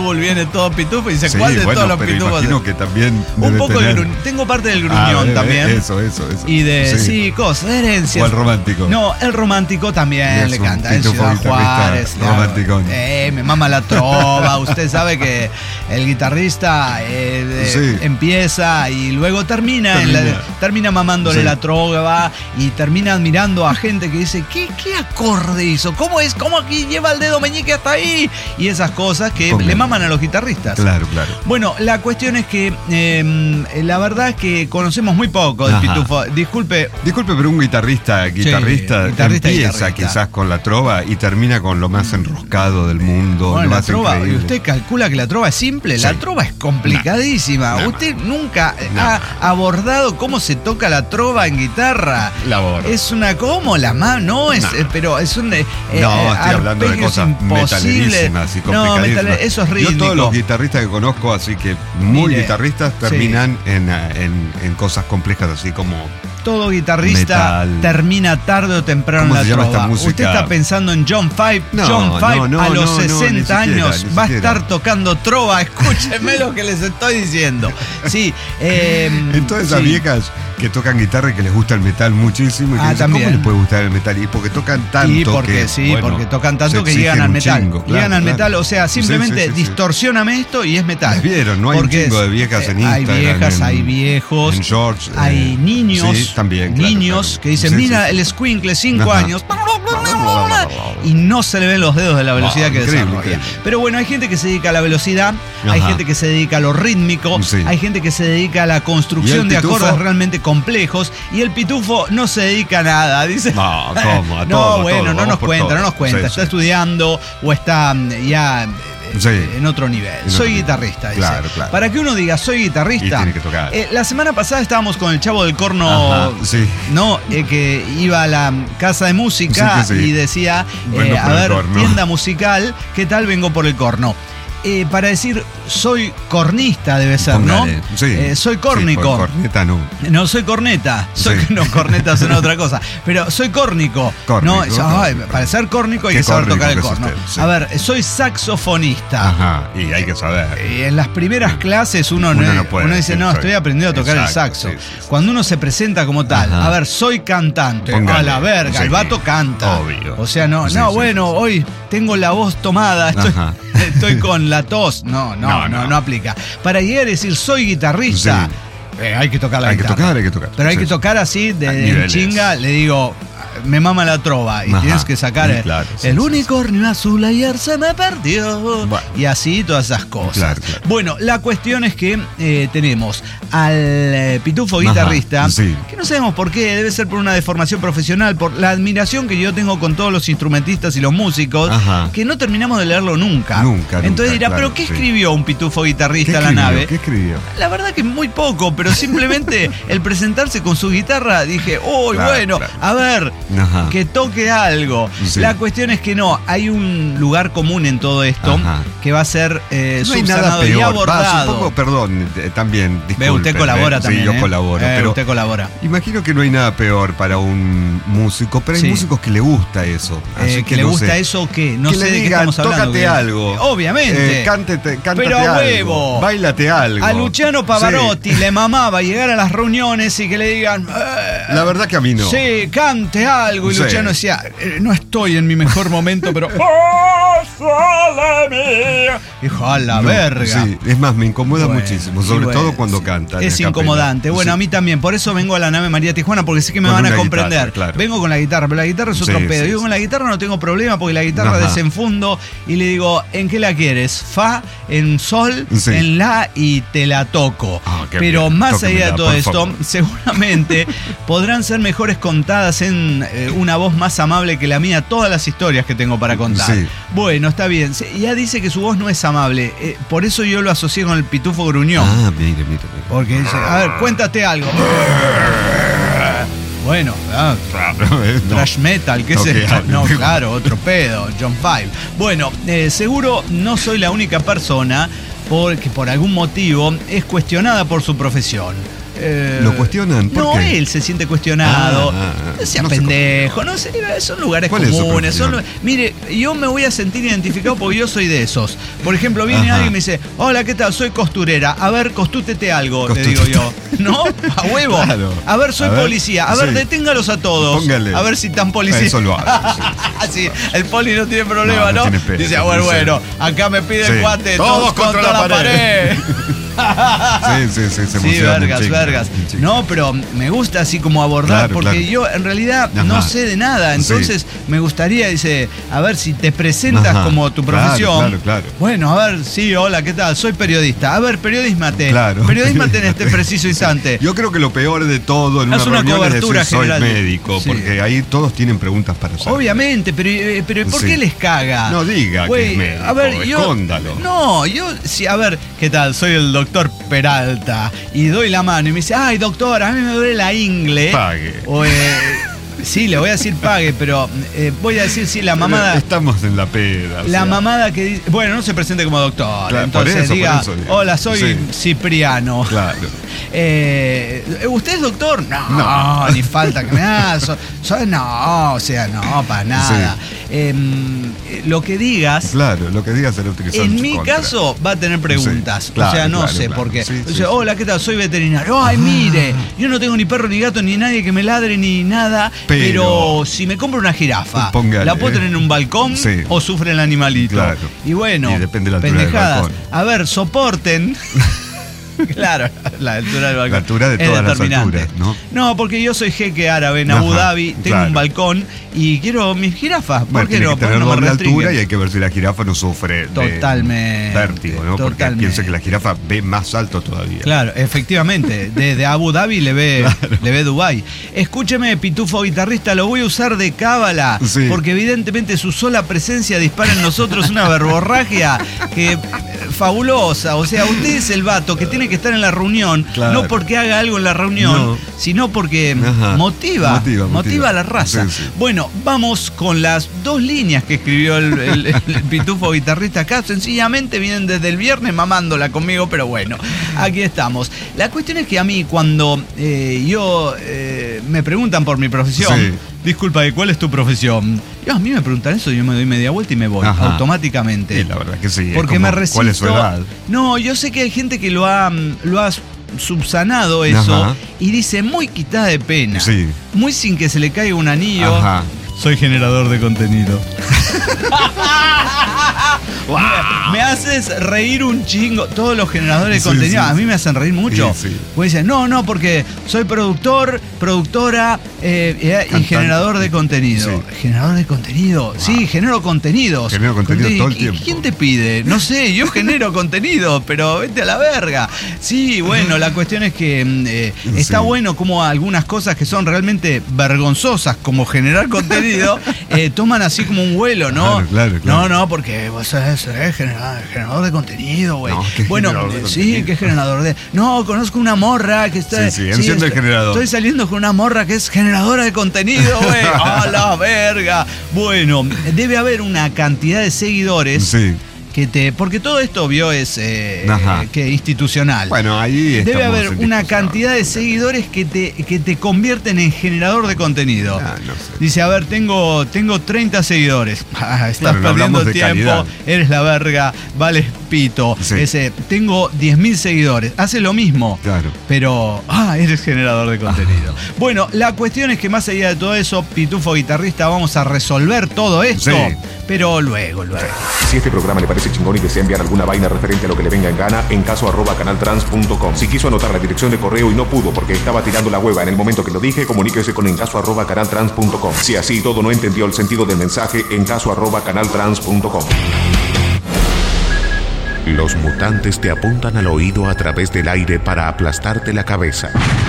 todos pitufos. Y dice, Sí, ¿cuál de bueno, todos los pero pitufos? imagino que también Un debe poco tener... de gruñón. Tengo parte del Ah, gruñón debe- también. Eso, eso, eso. Y de, sí, cosas, de herencias. O el romántico. No, el romántico también Es le un canta. En pitufo Ciudad guitarrista Juárez. claro. romanticón. Eh, me mama la trova. Usted sabe que el guitarrista eh, de- Sí. empieza y luego termina, en la- Termina. termina mamándole Sí. la trova y termina admirando a gente que dice, ¿qué, qué acorde hizo? ¿Cómo es? ¿Cómo aquí lleva el dedo meñique hasta ahí? Y esas cosas que Póngale. le maman a los guitarristas. Claro, claro. Bueno, la cuestión es que eh, la verdad es que conocemos muy poco del Ajá. pitufo. Disculpe, Disculpe, pero un guitarrista, guitarrista, guitarrista, empieza guitarrista. quizás con la trova y termina con lo más enroscado del mundo, bueno, lo la más trova, increíble. ¿usted calcula que la trova es simple? Sí. La trova es complicadísima. Nada ¿Usted nunca Nada ha abordado cómo se toca la trova en guitarra? La abordo. Es una como la más, no es, Nah. eh, pero es un eh, No, estoy hablando de arpegios cosas imposibles. metalerísimas y No, complicadísimas. metal- eso es Yo rítmico. todos los guitarristas que conozco, así que muy Mire, guitarristas, terminan en, en, en cosas complejas, así como... Todo guitarrista Metal. termina tarde o temprano ¿Cómo la se llama trova. esta música? Usted está pensando en John Five. No, John Five no, no, a los no, no, ni sesenta siquiera, años ni va a siquiera. estar tocando trova. Escúchenme lo que les estoy diciendo. Sí. Eh, En todas esas sí. viejas que tocan guitarra y que les gusta el metal muchísimo. Y que Ah, dicen, también. ¿cómo les puede gustar el metal? Y porque tocan tanto Y porque que, sí, bueno, porque tocan tanto se que llegan exigen al un metal. chingo, claro, llegan al claro. metal, o sea, Sí, simplemente sí, sí, sí. distorsioname esto y es metal. Las vieron, no hay un Porque chingo es- de viejas en eh, Hay Instagram, viejas, en- hay viejos. en George, hay eh, niños. sí, también, claro, niños claro. que dicen, Sí, mira, sí, sí. el squinkle, cinco Ajá. años. Y no se le ven los dedos de la velocidad No, que increíble, desarrolla. increíble. Pero bueno, hay gente que se dedica a la velocidad, hay Ajá. gente que se dedica a lo rítmico, Sí. hay gente que se dedica a la ¿Y construcción el de pitufo? acordes realmente complejos y el pitufo no se dedica a nada, dice. No, ¿cómo? A no, todo, a bueno, todo, no vamos nos por cuenta, todo. no nos cuenta. Sí, está sí. estudiando o está mm, ya eh, Sí. en otro nivel. En soy otro guitarrista, nivel. dice. Claro, claro. Para que uno diga soy guitarrista. Y tiene que tocar. eh, la semana pasada estábamos con el Chavo del Corno, Ajá, sí. ¿no? Eh, que iba a la casa de música Sí, que sí. y decía, Vengo eh, a por el ver, corno. tienda musical, ¿qué tal? Vengo por el corno. Eh, para decir, soy cornista debe ser, Póngale. ¿no? Sí. Eh, soy Sí, córnico. por corneta no. No, soy corneta. Soy, Sí. No, corneta es otra cosa. Pero soy córnico. Córnico, No, eso, ay, córnico. para ser córnico hay Qué que saber córnico tocar el que es corno. usted, sí. A ver, soy saxofonista. Ajá, y hay que saber. Y en las primeras clases uno, Uno no, no puede uno dice, decir, no, soy- estoy aprendiendo a tocar el Exacto, saxo. sí, sí, sí. Cuando uno se presenta como tal, Ajá. a ver, soy cantante. Póngale. A la verga, Sí. el vato canta. Obvio. O sea, no, Sí, no, sí, bueno, sí, sí. hoy tengo la voz tomada, estoy, Ajá. estoy con la tos. No, no, no, No, no, no. aplica. Para llegar a decir soy guitarrista, Sí. eh, hay que tocar la Hay que guitarra. tocar, hay que tocar. Pero hay Sí, que sí. tocar así, de, A de niveles. chinga, le digo, me mama la trova. Y Ajá. tienes que sacar Sí, el, claro, sí, el sí, unicornio azul ayer se me perdió. Bueno. Y así todas esas cosas. Claro, claro. Bueno, la cuestión es que eh, tenemos al eh, pitufo Ajá, guitarrista, sí. que no sabemos por qué, debe ser por una deformación profesional, por la admiración que yo tengo con todos los instrumentistas y los músicos, Ajá. que no terminamos de leerlo nunca. Nunca, nunca, Entonces dirá, claro, ¿pero qué sí. escribió un pitufo ¿Qué guitarrista a la escribió? nave? ¿Qué escribió? La verdad que muy poco, pero simplemente el presentarse con su guitarra, dije, uy, Claro, bueno, claro. a ver, Ajá. que toque algo. Sí. La cuestión es que no, hay un lugar común en todo esto Ajá. que va a ser eh, No hay nada subsanado y peor. Va, abordado. supongo, perdón, eh, también. Ve, usted disculpen, colabora eh, también. Sí, yo ¿eh? colaboro. Eh, pero usted colabora. imagino que no hay nada peor para un músico, pero hay Sí. músicos que le gusta eso. Eh, Así que le no gusta sé. eso, ¿qué? No que sé le de qué digan, estamos hablando. tócate que- algo. Obviamente. Eh, cántete, cántate Pero a algo. huevo. Báilate algo. A Luciano Pavarotti Sí. le mamaba llegar a las reuniones y que le digan, "Eh, La verdad que a mí no. sí, cante algo". Y Sí. Luciano decía, "Eh, no estoy en mi mejor momento, pero ¡oh, sale mía! Dijo, a la No, verga. Sí, es más, me incomoda Bueno, muchísimo, y sobre bueno, todo cuando sí. cantan. Es a capela. incomodante. Bueno, Sí. a mí también. Por eso vengo a la nave María Tijuana, porque sé que me Con van a una comprender. guitarra, claro. Vengo con la guitarra, pero la guitarra es otro Sí, pedo. sí, Yo sí. con la guitarra no tengo problema, porque la guitarra Ajá. desenfundo y le digo, ¿en qué la quieres? Fa, en sol, Sí. en la y te la toco. Ah, qué pero bien. más Tóquemela, allá de todo por esto, favor. seguramente podrán ser mejores contadas en eh, una voz más amable que la mía todas las historias que tengo para contar. Sí. Bueno, está bien. Se- Ya dice que su voz no es amable. eh, por eso yo lo asocié con el pitufo gruñón. Ah, mire, mire, mire. Porque dice, a ver, cuéntate algo. Bueno, ah, Claro, eh, no. thrash metal, ¿qué es Toque esto? algo. No, claro, otro pedo, John Five. Bueno, eh, seguro no soy la única persona porque por algún motivo es cuestionada por su profesión. Eh, ¿Lo cuestionan? ¿Por no, qué? él se siente cuestionado. Ah, ah, no sea no pendejo, no sé, son lugares ¿Cuál es su comunes. Son, profesión? mire, yo me voy a sentir identificado porque yo soy de esos. Por ejemplo, viene Ajá. alguien y me dice, hola, ¿qué tal? Soy costurera. A ver, costútete algo, le Costútete. digo yo. ¿No? A huevo. Claro. A ver, soy A ver, policía. A ver, sí. deténgalos a todos. Póngale. A ver si están policías. Eso lo hago, sí, el poli no tiene problema, No, ¿no? no tiene pedo, Dice, ah, bueno, sí. bueno, acá me pide el Sí. cuate, Todos todos contra, contra la la pared. Sí, sí, sí, se Sí, emociona un vergas, chico, vergas. un chico. No, pero me gusta así como abordar, Claro, porque claro. yo en realidad Ajá. no sé de nada. Entonces me gustaría, dice, a ver si te presentas Ajá. como tu Claro, profesión. claro, claro. Bueno, a ver, sí, hola, ¿qué tal? Soy periodista. A ver, periodísmate. Claro. Periodísmate en este preciso instante. Yo creo que lo peor de todo en Es una, una reunión cobertura es decir, soy general. médico, Sí. porque ahí todos tienen preguntas para hacer. Obviamente, pero, eh, pero ¿por Sí. qué les caga? No diga que Güey, es médico, a ver, yo, escóndalo. No, yo, sí, a ver, ¿qué tal? Soy el doctor Peralta y doy la mano y me dice, ay, doctor, a mí me duele la ingle. Pague. O, eh, sí, le voy a decir pague, pero eh, voy a decir, sí, la Pero mamada... Estamos en la peda. o La sea. mamada que dice, bueno, no se presente como doctor, Claro, entonces por eso, diga, por eso digo. hola, soy Sí. Cipriano. Claro. Eh, ¿Usted es doctor? No, No. ni falta que me haga. So- so- no, o sea, no, para nada. Eh, lo que digas, Claro, lo que digas será utilizado en su mi contra. caso, va a tener preguntas. Sí, claro, o sea, no claro, sé claro. por qué. Sí, sí, Dice, sí. hola, ¿qué tal? Soy veterinario. Ay, mire, yo no tengo ni perro, ni gato, ni nadie que me ladre, ni nada. Pero, Pero- si me compro una jirafa, Póngale, ¿la puedo eh. tener en un balcón Sí. o sufre el animalito? Claro. Y bueno, Y depende de la altura del pendejadas. balcón. A ver, soporten. Claro, la altura del balcón. La altura de es todas las determinante. alturas, ¿no? No, porque yo soy jeque árabe en Ajá, Abu Dhabi, tengo claro. un balcón y quiero mis jirafas. ¿Por Bueno, qué tiene no? que ¿Por qué tener no me doble restringen? altura y hay que ver si la jirafa no sufre de Totalmente, vértigo, ¿no? Porque totalmente. piensa que la jirafa ve más alto todavía. Claro, efectivamente. Desde Abu Dhabi le ve, le ve Dubái. Escúcheme, Pitufo Guitarrista, lo voy a usar de cábala. Sí. Porque evidentemente su sola presencia dispara en nosotros una verborragia que eh, fabulosa. O sea, usted es el vato que tiene que estar en la reunión, Claro. no porque haga algo en la reunión, No. sino porque Ajá. motiva, Motiva, motiva. a la raza. Sí, sí. Bueno, vamos con las dos líneas que escribió el, el- el Pitufo Guitarrista acá. Sencillamente vienen desde el viernes mamándola conmigo, pero bueno, aquí estamos. La cuestión es que a mí cuando eh, yo eh, me preguntan por mi profesión, Sí. disculpa, ¿y cuál es tu profesión? Yo, a mí me preguntan eso, yo me doy media vuelta y me voy Ajá. automáticamente. Sí, la verdad que sí. es Porque como, me resisto. ¿Cuál es su edad? No, yo sé que hay gente que lo ha, lo ha subsanado eso Ajá. y dice muy quitada de pena. Sí. Muy sin que se le caiga un anillo. Ajá. Soy generador de contenido. Me, me haces reír un chingo. Todos los generadores de Sí, contenido sí, a mí me hacen reír mucho. Sí, sí. Pues dicen, no, no, porque soy productor, productora eh, eh, y Cantante. generador de contenido. Sí. Generador de contenido. Sí, genero contenidos. Genero contenido Conte- todo el ¿y- tiempo. ¿Quién te pide? No sé, yo genero contenido, pero vete a la verga. Sí, bueno, la cuestión es que mm, eh, está Sí. bueno como algunas cosas que son realmente vergonzosas, como generar contenido, eh, toman así como un vuelo, ¿no? Claro, claro, claro. No, no, porque vos sos eh, generador, generador de contenido, güey. No, ¿qué bueno, generador de eh, sí, contenido? que es generador de. No, conozco una morra que está. Sí, sí, enciende el estoy- generador. Estoy saliendo con una morra que es generadora de contenido, güey. ¡A la verga! Bueno, debe haber una cantidad de seguidores. Sí. Que te, porque todo esto, vio, es eh, Ajá. que institucional. Bueno, ahí Debe estamos haber en una discusión. cantidad de seguidores que te, que te convierten en generador de contenido. Ah, no sé. Dice, a ver, tengo, tengo treinta seguidores. Ah, estás Claro, no perdiendo hablamos de tiempo, calidad. eres la verga, vales pito. Sí. Ese, tengo diez mil seguidores. Hace lo mismo. Claro. Pero, ah, eres generador de contenido. Bueno, la cuestión es que más allá de todo eso, Pitufo Guitarrista, vamos a resolver todo esto. Sí. Pero luego, luego. Si este programa le parece chingón y desea enviar alguna vaina referente a lo que le venga en gana, en caso arroba canaltrans punto com. Si quiso anotar la dirección de correo y no pudo porque estaba tirando la hueva en el momento que lo dije, comuníquese con encaso arroba canaltrans punto com. Si así todo no entendió el sentido del mensaje, encaso arroba canaltrans punto com. Los mutantes te apuntan al oído a través del aire para aplastarte la cabeza.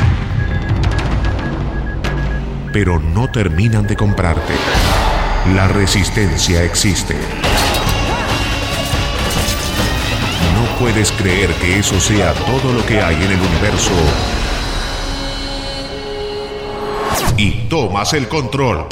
Pero no terminan de comprarte. La resistencia existe. No puedes creer que eso sea todo lo que hay en el universo. Y tomas el control.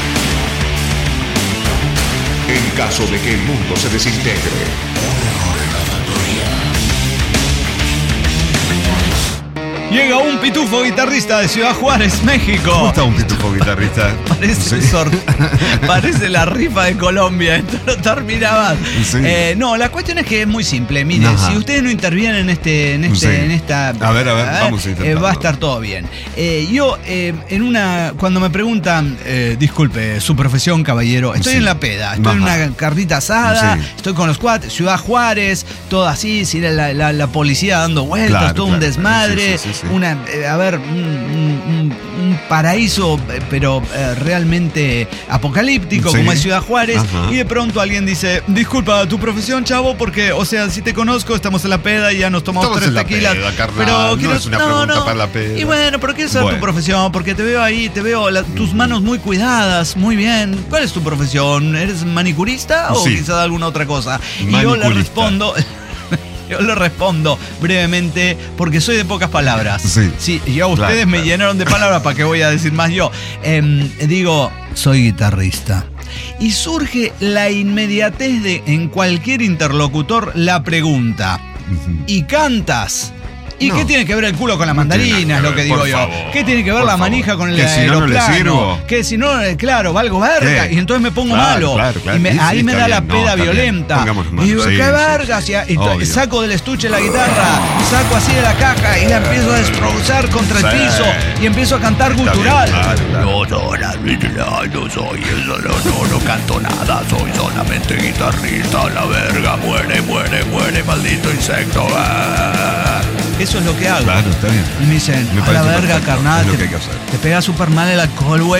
En caso de que el mundo se desintegre. Llega un pitufo guitarrista de Ciudad Juárez, México. ¿Cómo está un pitufo guitarrista? Parece, Sí. sor- parece la rifa de Colombia. Esto no terminaba. Sí. Eh, no, la cuestión es que es muy simple. Mire, Ajá. si ustedes no intervienen en este, en este, Sí. en esta, A ver, a ver, vamos a eh, intentarlo. va a estar todo bien. Eh, yo eh, en una, cuando me preguntan, eh, disculpe, su profesión, caballero, estoy Sí. en la peda, estoy en Ajá. una carnita asada, Sí. estoy con los cuates, Ciudad Juárez, todo así, si la, la, la policía dando vueltas, Claro, todo claro, un desmadre, sí, sí, sí, sí. una, eh, a ver, un, un- un paraíso, eh, pero eh, realmente apocalíptico, Sí. como es Ciudad Juárez, Ajá. y de pronto alguien dice, disculpa, tu profesión, chavo, porque, o sea, si te conozco, estamos en la peda y ya nos tomamos Estamos tres en la tequilas. peda, carnal, pero no quiero- es una pregunta para la peda. Y bueno, pero quiero saber Bueno. tu profesión, porque te veo ahí, te veo la- tus manos muy cuidadas, muy bien. ¿Cuál es tu profesión? ¿Eres manicurista o Sí. quizás alguna otra cosa? Y yo le Manicurista. respondo... Yo le respondo brevemente porque soy de pocas palabras. Sí. y ya ustedes Claro, me claro. llenaron de palabras, ¿para qué voy a decir más yo? Em, digo, soy guitarrista. Y surge la inmediatez de en cualquier interlocutor la pregunta. ¿Y cantas? ¿Y No. qué tiene que ver el culo con la No tiene mandarina? nada Es que lo que ver, digo por yo. favor, ¿Qué tiene que ver por la favor. manija con el Que si no, no le aeroplano? sirvo. Que si no, eh, claro, valgo verga. ¿Qué? Y entonces me pongo Claro, malo. claro, claro. Y me- Sí, sí, ahí me está da la bien. No, peda está bien. violenta. Pongámonos Y mal. digo, Sí, qué sí, verga. sí. Y to- Obvio. saco del estuche la guitarra, saco así de la caja y la empiezo a desprouzar contra el Sí. piso y empiezo a cantar Está bien, gutural. claro, claro. No, no, la- no soy eso, no, no, no canto nada, soy solamente guitarrista. La verga, muere, muere, muere, maldito insecto. Ah. Eso es lo que hago. Claro, está bien. Y me dicen, Me a la parece verga, perfecto, carnal, es lo te, que hay que hacer. te pega súper mal el alcohol, güey.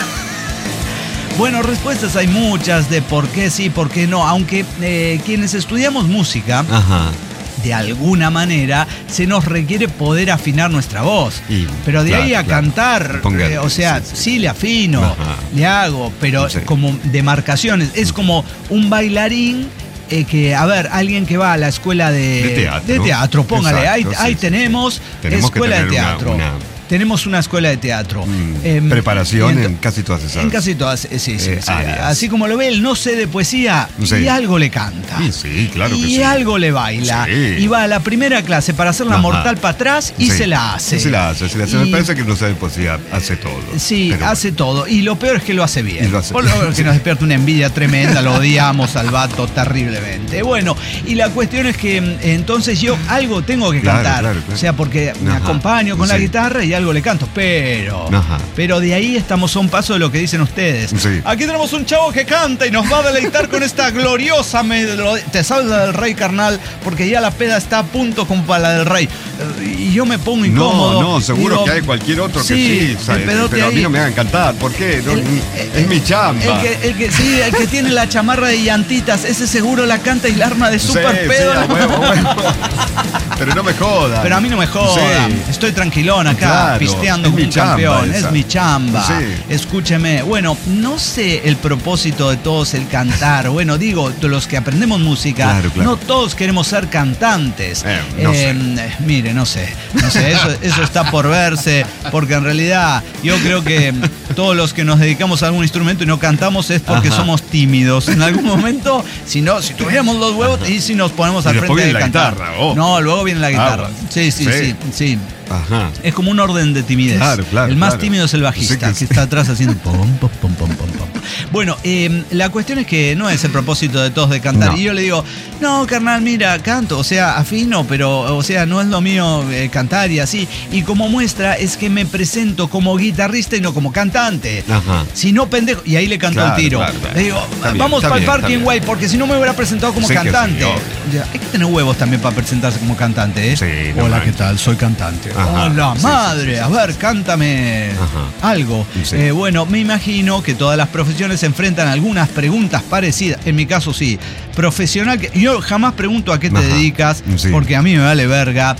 Bueno, respuestas hay muchas de por qué sí, por qué no, aunque eh, quienes estudiamos música, Ajá. de alguna manera, se nos requiere poder afinar nuestra voz. Y, pero de claro, ahí a claro. cantar, Póngale, eh, o sea, sí, sí, sí. le afino, Ajá. le hago, pero Sí. como demarcaciones. Es como un bailarín eh, que, a ver, alguien que va a la escuela de, De teatro. de teatro, póngale, Exacto, ahí, sí, ahí sí, tenemos, sí. Tenemos que escuela de tener una- teatro. una- Tenemos una escuela de teatro. Mm, Em, preparación y ento- en casi todas esas. En casi todas, eh, sí, sí, eh, sí. áreas. Así como lo ve, él no sé de poesía Sí. y algo le canta. Sí, sí, claro y que sí. algo le baila. Sí. Y va a la primera clase para hacer la Ajá. mortal para atrás y Sí. se la hace. Sí, se la hace, se la hace. Me Y- parece que no sabe poesía, hace todo. Sí, Pero hace todo. Y lo peor es que lo hace bien. Y lo hace Por lo bien. que nos despierta una envidia tremenda, lo odiamos al vato terriblemente. Bueno, y la cuestión es que mm, entonces yo algo tengo que Claro, cantar. claro, claro. O sea, porque me Ajá. acompaño con la Sí. guitarra y algo le canto. Pero, Ajá. pero de ahí estamos a un paso de lo que dicen ustedes. Sí. Aquí tenemos un chavo que canta y nos va a deleitar con esta gloriosa melodía. Te sabes la del rey, carnal, porque ya la peda está a punto como para la del rey. Y yo me pongo incómodo. No, no, seguro Digo, que hay cualquier otro que sí, sí, el sabe, pedote pero a mí ahí. no me hagan cantar. ¿Por qué? No, El- es el- mi chamba. El que, el que, sí, el que tiene la chamarra de llantitas, ese seguro la canta y la arma de Sí, super sí, pedo. a huevo, a huevo. Pero no me jodan. Pero a mí no me jodan. Sí. Estoy tranquilón acá, Claro, pisteando es como mi un chamba campeón. esa. Es mi chamba. Sí. Escúcheme. Bueno, no sé el propósito de todos el cantar. Bueno, digo, de los que aprendemos música, Claro, claro. no todos queremos ser cantantes. Eh, no sé. eh, mire, no sé. No sé, eso, eso está por verse, porque en realidad yo creo que todos los que nos dedicamos a algún instrumento y no cantamos es porque Ajá. somos tímidos. En algún momento, si no, si tuviéramos los huevos y si nos ponemos Y al después frente de viene la cantar. guitarra, oh. No, luego viene la guitarra. bueno. Sí, sí, sí, Sí. sí. Ajá. Es como un orden de timidez. Claro, claro, el más claro. tímido es el bajista, Sí que que, sí. está atrás haciendo pom, pom, pom, pom, pom, pom. Bueno, eh, la cuestión es que no es el propósito de todos de cantar. No. Y yo le digo, no, carnal, mira, canto, o sea, afino, pero, o sea, no es lo mío eh, cantar y así. Y como muestra es que me presento como guitarrista y no como cantante. Ajá. Si no, pendejo. Y ahí le canto Claro, el tiro. claro, claro. Le digo, Está bien, vamos está para el bien, está parking, bien. güey, porque si no me hubiera presentado como Sí que sí, cantante. obvio. Ya, hay que tener huevos también para presentarse como cantante, ¿eh? Sí, no Hola, manches. ¿qué tal? Soy cantante. Ajá, Hola, sí, sí, madre. sí, sí, A ver, cántame Ajá. algo. Sí. Eh, bueno, me imagino que todas las profesiones se enfrentan a algunas preguntas parecidas. En mi caso, sí. Profesional, que yo jamás pregunto a qué te Ajá. dedicas, Sí. porque a mí me vale verga.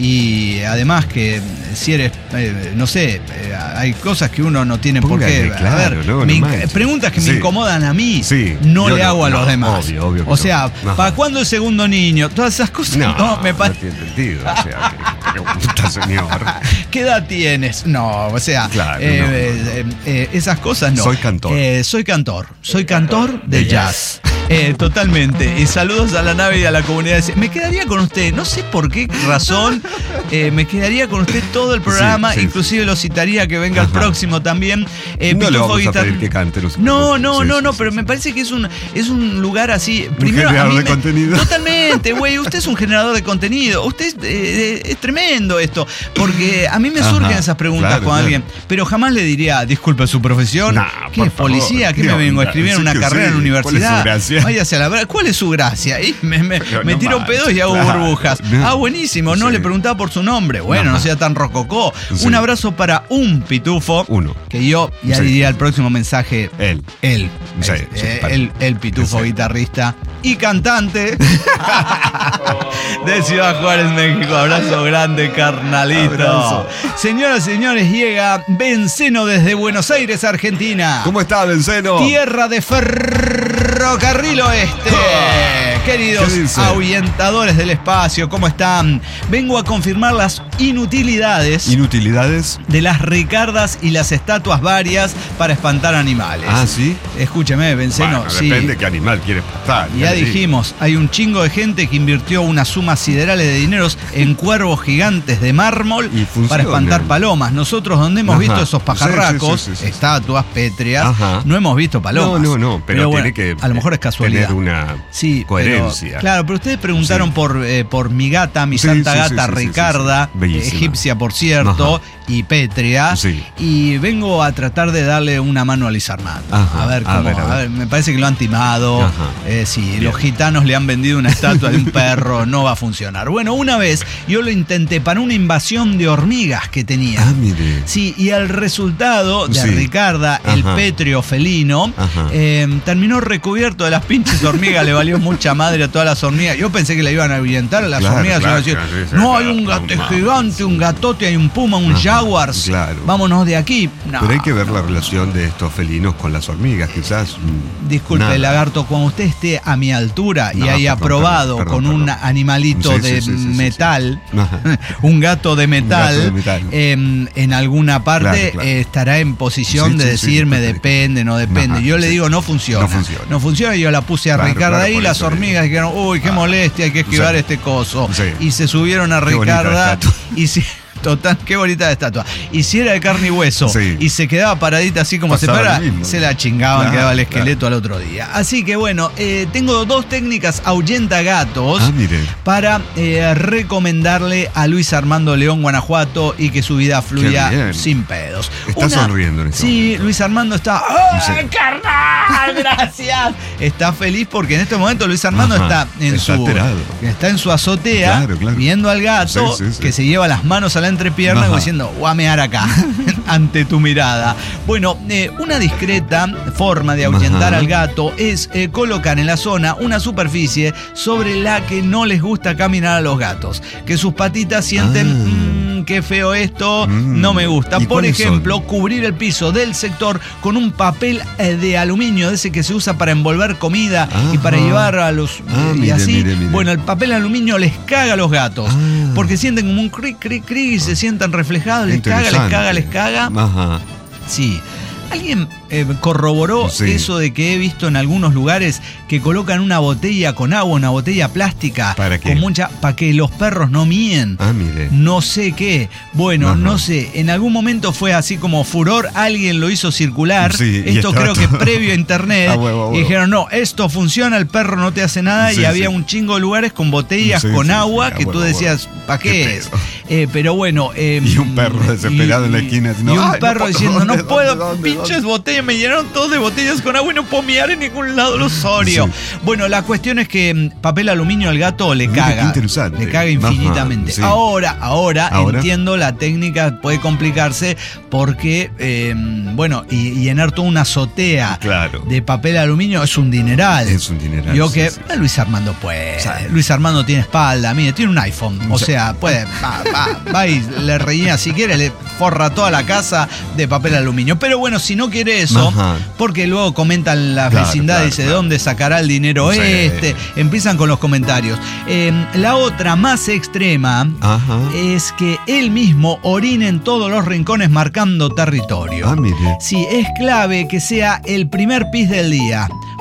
Y además que si eres, eh, no sé, eh, hay cosas que uno no tiene Póngale, por qué. claro, a ver, no, no me inc- manches. preguntas que Sí. me incomodan a mí, Sí, no yo le no, hago a no, los demás. obvio, obvio que o no. sea, Ajá. ¿para cuándo el segundo niño? Todas esas cosas no, No, me no parece. tiene sentido. O sea, que, que puta señor. ¿Qué edad tienes? No, o sea, Claro, eh, no, no, eh, eh, esas cosas no. Soy cantor. Eh, soy cantor. Soy cantor de jazz. Eh, totalmente. Y saludos a la nave y a la comunidad. Me quedaría con usted. No sé por qué razón Eh, me quedaría con usted todo el programa, Sí, sí, inclusive lo citaría que venga el Ajá. próximo también. Eh, No le Pitufo vamos a Guitar- pedir que cante. No, se No, preocupe. no, Sí, no, sí, no, sí, pero sí. me parece que es un, es un lugar así. Un Primero, a generador mí de me- contenido. Totalmente, güey. Usted es un generador de contenido. Usted es, eh, es tremendo esto. Porque a mí me Ajá, surgen esas preguntas claro, con claro. alguien. Pero jamás le diría, disculpe su profesión. Nah, ¿Qué por es policía? favor, ¿Qué ¿qué me vengo a onda? escribir en Sí una que sí. carrera en la ¿Cuál es su universidad? gracia? Váyase a la verdad. ¿Cuál es su gracia? Y me, me, Pero me no tiro más, pedos y hago claro. burbujas. No. Ah, buenísimo. No Sí. le preguntaba por su nombre. Bueno, Ajá. no sea tan rococó. Sí. Un abrazo para un pitufo. Uno. Que yo ya Sí. diría el próximo mensaje. Él. Él. Sí, Eh, sí, eh, para. el, el pitufo Sí. guitarrista y cantante de Ciudad Juárez, México. Abrazo grande, carnalito. Abrazo. Señoras y señores, llega Benceno desde Buenos Aires, Argentina. ¿Cómo está, Benceno? Tierra de ferrocarril oeste. Queridos ¿Qué dice? ahuyentadores del espacio, ¿cómo están? Vengo a confirmar las inutilidades ¿Inutilidades? de las ricardas y las estatuas varias para espantar animales. Ah, ¿sí? Escúcheme, Benceno, Bueno, sí. depende qué animal quiere espantar. Ya le digo. dijimos, hay un chingo de gente que invirtió unas sumas siderales de dineros en cuervos gigantes de mármol Y funciona. para espantar palomas. Nosotros, donde hemos Ajá. visto esos pajarracos, Sí, sí, sí, sí, sí. estatuas pétreas, Ajá. no hemos visto palomas. No, no, no, pero, bueno, tiene que a lo mejor es casualidad. tener una Sí, coherencia. pero- claro, pero ustedes preguntaron Sí. por, eh, por mi gata, mi Sí, santa sí, sí, gata sí, sí, sí, Ricarda, sí. Bellísima. egipcia por cierto, Ajá. y pétrea. Sí. Y vengo a tratar de darle una mano a Luis Armando. Ajá, A ver a cómo, ver, a ver. a ver, me parece que lo han timado. Ajá. Eh, sí, Bien. los gitanos le han vendido una estatua de un perro, no va a funcionar. Bueno, una vez yo lo intenté para una invasión de hormigas que tenía. Ah, mire. Sí, y el resultado de Sí. Ricarda, el Ajá. pétreo felino, Ajá. eh, terminó recubierto de las pinches hormigas, le valió mucha madre a todas las hormigas. Yo pensé que le iban a ahuyentar a las Claro, hormigas. claro, y iban a decir, claro, sí, sí, no, hay claro, un gato claro, gigante, sí. un gatote, hay un puma, un Ajá, jaguars. claro. Vámonos de aquí. No. Pero hay que ver la relación de estos felinos con las hormigas, quizás. mm, Disculpe, nada. lagarto, cuando usted esté a mi altura y No, haya perdón, probado perdón, con perdón, un perdón. animalito Sí, sí, de sí, sí, sí, metal, sí. Ajá. un gato de metal, gato de metal. em, en alguna parte Claro, claro. eh, estará en posición Sí, de sí, sí, decirme depende. depende, no depende. Ajá, yo le sí. digo no funciona. No funciona. No funciona, yo la puse a Claro, Ricardo claro, ahí, por las eso le hormigas dijeron, uy, qué Ah. molestia, hay que esquivar Sí. este coso. Sí. Y se subieron a Qué bonita Ricarda estatua. y si total, qué bonita la estatua. Y si era de carne y hueso Sí. y se quedaba paradita así como Pasaba se para, lo mismo. se la chingaban, Claro, quedaba el claro. esqueleto al otro día. Así que bueno, eh, tengo dos técnicas ahuyenta gatos Ah, mire. para eh, recomendarle a Luis Armando León, Guanajuato, y que su vida fluya Qué bien. sin pedos. Está sonriendo en este Sí, momento. Luis Armando está. ¡Ah, Sí. carnal! Gracias. Está feliz porque en este momento Luis Armando Ajá, está en está su alterado. está en su azotea Claro, claro. viendo al gato Sí, sí, sí. que se lleva las manos a la entrepierna Ajá. como diciendo, voy a mear acá ante tu mirada. Bueno, eh, una discreta forma de ahuyentar Ajá. al gato es eh, colocar en la zona una superficie sobre la que no les gusta caminar a los gatos. Que sus patitas sienten, Ah. mmm, qué feo esto, Mm. no me gusta. ¿Y Por cuáles ejemplo, son? cubrir el piso del sector con un papel eh, de aluminio, de ese que se usa para envolver comida y para Ajá. llevar a los... Ah, eh, y mire, así, mire, mire. bueno, el papel aluminio les caga a los gatos. Ah. Porque sienten como un cric, cric, cric y se sientan reflejados, les caga, les Interesante. caga, les caga. Ajá. Sí. ¿Alguien eh, corroboró Sí. eso de que he visto en algunos lugares que colocan una botella con agua, una botella plástica? ¿Para qué? Con mucha, para que los perros no míen. Ah, mire. No sé qué. Bueno, Ajá. no sé. En algún momento fue así como furor. Alguien lo hizo circular. Sí, y esto estaba creo que todo- previo a internet. A huevo, a huevo. Y dijeron, no, esto funciona, el perro no te hace nada. Sí, y había sí. un chingo de lugares con botellas Sí, con sí, agua sí, a que huevo, tú a decías, ¿para qué, Qué es? pedo. Eh, pero bueno. eh, Y un perro desesperado en la esquina diciendo, Y un "Ay, no perro puedo, diciendo, ¿dónde, no puedo, dónde, dónde, pinches dónde?" botellas, me llenaron todos de botellas con agua y no puedo mirar en ningún lado, los odio. Sí. Bueno, la cuestión es que mm, papel aluminio al gato le Mira, qué caga. interesante. Le caga infinitamente. Ajá, sí. Ahora, ahora, Ahora. entiendo, la técnica puede complicarse porque, eh, bueno, y, y llenar toda una azotea Claro. de papel aluminio es un dineral. Es un dineral, Yo sí, que sí, eh, Luis Armando puede. Sabe. Luis Armando tiene espalda, mire, tiene un iPhone. O Sí. sea, puede, va, va, va y le rellena si quiere, le forra toda la casa de papel aluminio. Pero bueno, si no quiere eso, Ajá. porque luego comentan la Claro, vecindad, claro, dice, ¿de claro. dónde sacará el dinero Sí. este? Empiezan con los comentarios. Eh, la otra más extrema Ajá. es que él mismo orine en todos los rincones marcando territorio. Ah, mire. Sí, es clave que sea el primer pis del día.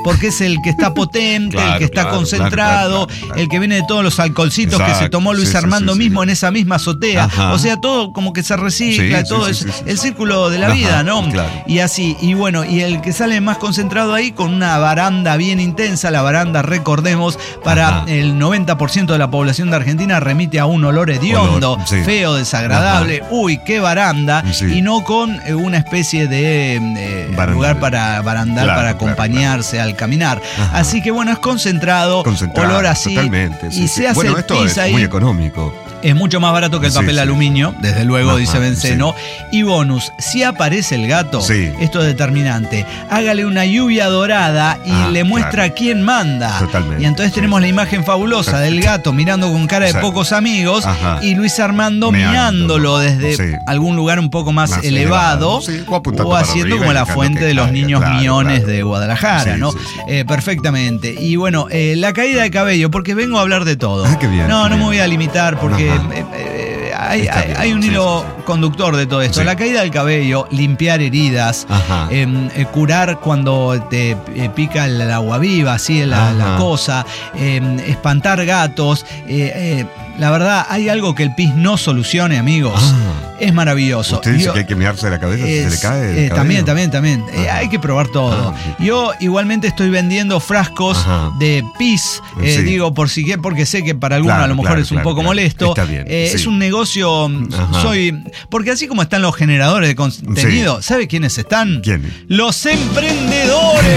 porque es el que está potente, Claro, el que está claro, concentrado, claro, claro, claro. el que viene de todos los alcoholcitos Exacto, que se tomó Luis sí, sí, Armando sí, sí. mismo en esa misma azotea. Ajá. O sea, todo como que se recicla, Sí, todo sí, es sí, sí, sí. el círculo de la Ajá, vida, ¿no? claro. Y así, y bueno, y el que sale más concentrado ahí con una baranda bien intensa, la baranda, recordemos, para Ajá. el noventa por ciento de la población de Argentina remite a un olor hediondo, Olor, sí. feo, desagradable, uy, qué baranda, Sí. y no con eh, una especie de eh, Barandal. lugar para barandar, Claro, para claro, acompañarse al caminar. Ajá. Así que bueno, es concentrado, Concentrado, olor así, totalmente. y sí, se sí. hace Bueno, el esto pis es ahí. muy económico. Es mucho más barato que el Sí, papel sí. aluminio, desde luego, Ajá, dice Benceno. sí. Y bonus, si aparece el gato, Sí. esto es determinante, hágale una lluvia dorada y Ah, le muestra claro. quién manda. Totalmente, Y entonces sí, tenemos sí. la imagen fabulosa del gato mirando con cara de Sí. pocos amigos Ajá. y Luis Armando Meándolo. mirándolo desde Sí. algún lugar un poco más, Más elevado, elevado, sí, o apuntando o para haciendo arriba como y la dejando fuente que de los caiga, niños claro, millones claro. de Guadalajara, Sí, ¿no? sí, sí. Eh, perfectamente. Y bueno, eh, la caída de cabello, porque vengo a hablar de todo. Ah, qué bien, No, qué no me bien. voy a limitar porque Ajá. eh, eh, hay, Está hay- bien, hay un sí, hilo sí, conductor de todo esto. Sí. La caída del cabello, limpiar heridas, Ajá. em, eh, curar cuando te eh, pica el agua viva, así la, la Ajá. cosa, em, espantar gatos. eh, eh, la verdad, hay algo que el pis no solucione, amigos. Ah. Es maravilloso. Usted dice Yo- que hay que mearse la cabeza si se le es- cae el eh, cabello. también, también, también. Eh, Ajá. hay que probar todo. Ah, Yo igualmente estoy vendiendo frascos Ajá. de pis, eh, Sí. digo, por si porque sé que para algunos Claro, a lo mejor claro, es un claro, poco claro. molesto. Está bien, Eh, sí. Es un negocio, Ajá. soy. Porque así como están los generadores de contenido, ¿sabe quiénes están? ¿Quién? Los emprendedores.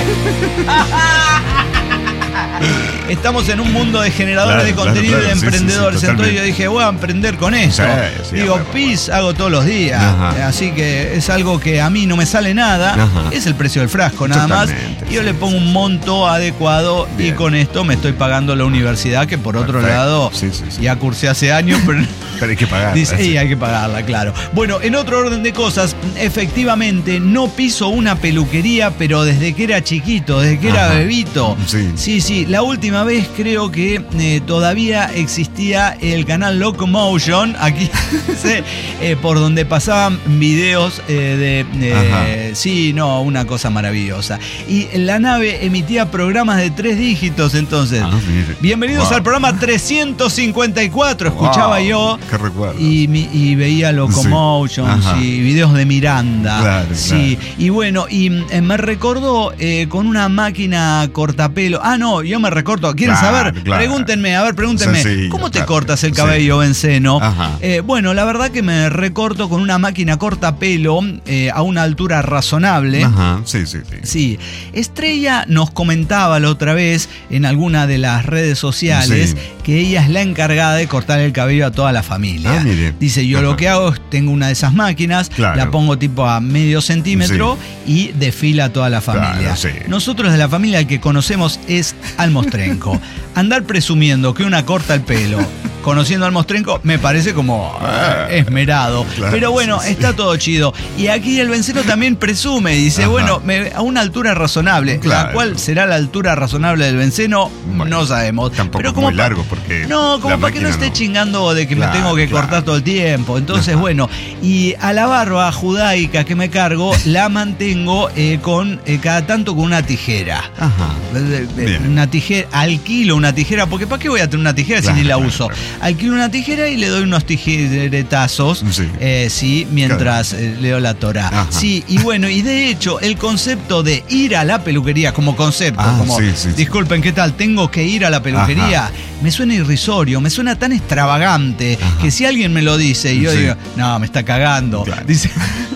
Estamos en un mundo de generadores Claro, de claro, contenido claro, y de sí, sí, sí, emprendedores. Entonces totalmente. yo dije, voy a emprender con eso. Sí, sí, Digo, bueno, pis hago todos los días. Ajá. Así que es algo que a mí no me sale nada. Ajá. Es el precio del frasco, nada Totalmente, más. Y yo sí, le pongo sí, un sí. monto adecuado y Bien. con esto me estoy pagando la universidad, que por otro Perfecto. lado Sí, sí, sí. ya cursé hace años, pero. Pero hay que pagar. Dice, así. y hay que pagarla, claro. Bueno, en otro orden de cosas, efectivamente, no piso una peluquería, pero desde que era chiquito, desde que era Ajá. bebito. Sí. sí, sí. La última vez creo que eh, todavía existía el canal Locomotion, aquí, sí, eh, por donde pasaban videos eh, de... eh, sí, no, una cosa maravillosa. Y la nave emitía programas de tres dígitos, entonces. Ah, mire. Bienvenidos Wow. al programa trescientos cincuenta y cuatro, escuchaba Wow, yo. Qué recuerdo. Y, mi- y veía Locomotion, Sí, ajá. y videos de Miranda. Claro, sí. Y bueno, y eh, me recordó eh, con una máquina cortapelo. Ah, no, yo me recorto. ¿Quieren Claro, saber? claro. Pregúntenme, a ver, pregúntenme. Sencillo, ¿Cómo te claro. cortas el Sí. cabello, Benceno? Ajá. Eh, bueno, la verdad que me recorto con una máquina cortapelo eh, a una altura razonable. Ajá, sí, sí, sí. Sí, Estrella nos comentaba la otra vez en alguna de las redes sociales Sí. que ella es la encargada de cortar el cabello a toda la familia. Ah, mire. Dice, yo lo Ajá. que hago es, tengo una de esas máquinas, Claro. la pongo tipo a medio centímetro y desfila a toda la familia. Claro, sí. Nosotros de la familia el que conocemos es al Mostrenco. Andar presumiendo que una corta el pelo, conociendo al Mostrenco, me parece como eh, esmerado. Claro, Pero bueno, sí, sí. está todo chido. Y aquí el Benceno también presume, dice, Ajá. bueno, me- a una altura razonable. Claro. ¿La cual será la altura razonable del Benceno? Bueno, no sabemos. Tampoco Pero es como muy pa- largo porque. No, como la para que no máquina esté chingando de que Claro, me tengo que claro. cortar todo el tiempo. Entonces, Ajá. bueno, y a la barba judaica que me cargo, la mantengo eh, con eh, cada tanto con una tijera. Ajá. Eh, eh, Bien. Una tijera, alquilo una tijera, porque ¿para qué voy a tener una tijera Claro, si ni la claro, uso? claro. Alquilo una tijera y le doy unos tijeretazos, Sí. eh, sí, mientras eh, leo la Torah. Ajá. Sí, y bueno, y de hecho, el concepto de ir a la peluquería como concepto, Ah, como, sí, sí, sí. disculpen, ¿qué tal? Tengo que ir a la peluquería, me suena irrisorio, me suena tan extravagante, Ajá. que si alguien me lo dice y yo Sí. digo, no, me está cagando, Claro. dice...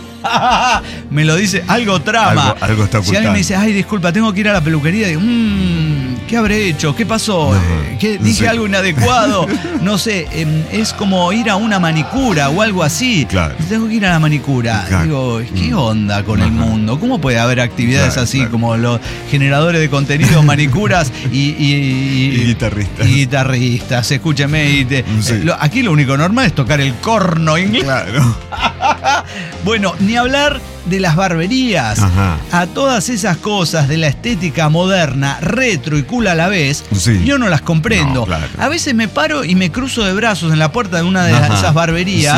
me lo dice, algo trama. Algo- algo está Si alguien ocultando. me dice, ay, disculpa, tengo que ir a la peluquería, digo, mmm, ¿qué habré hecho? ¿Qué pasó? Ajá. Eh, ¿qué- ¿Dije Sí. algo inadecuado? No sé, em, es como ir a una manicura o algo así. Claro. Tengo que ir a la manicura. Claro. Digo, ¿qué Mm. onda con el Ajá. mundo? ¿Cómo puede haber actividades Claro, así claro. como los generadores de contenido, manicuras y, y- y- Y guitarristas. Y guitarristas, escúcheme. y te- Sí. eh, lo- aquí lo único normal es tocar el corno inglés. Claro. Bueno, ni hablar de las barberías. Ajá. A todas esas cosas de la estética moderna, retro y cool a la vez, Sí. yo no las comprendo. No, claro. A veces me paro y me cruzo de brazos en la puerta de una de Ajá. esas barberías Sí.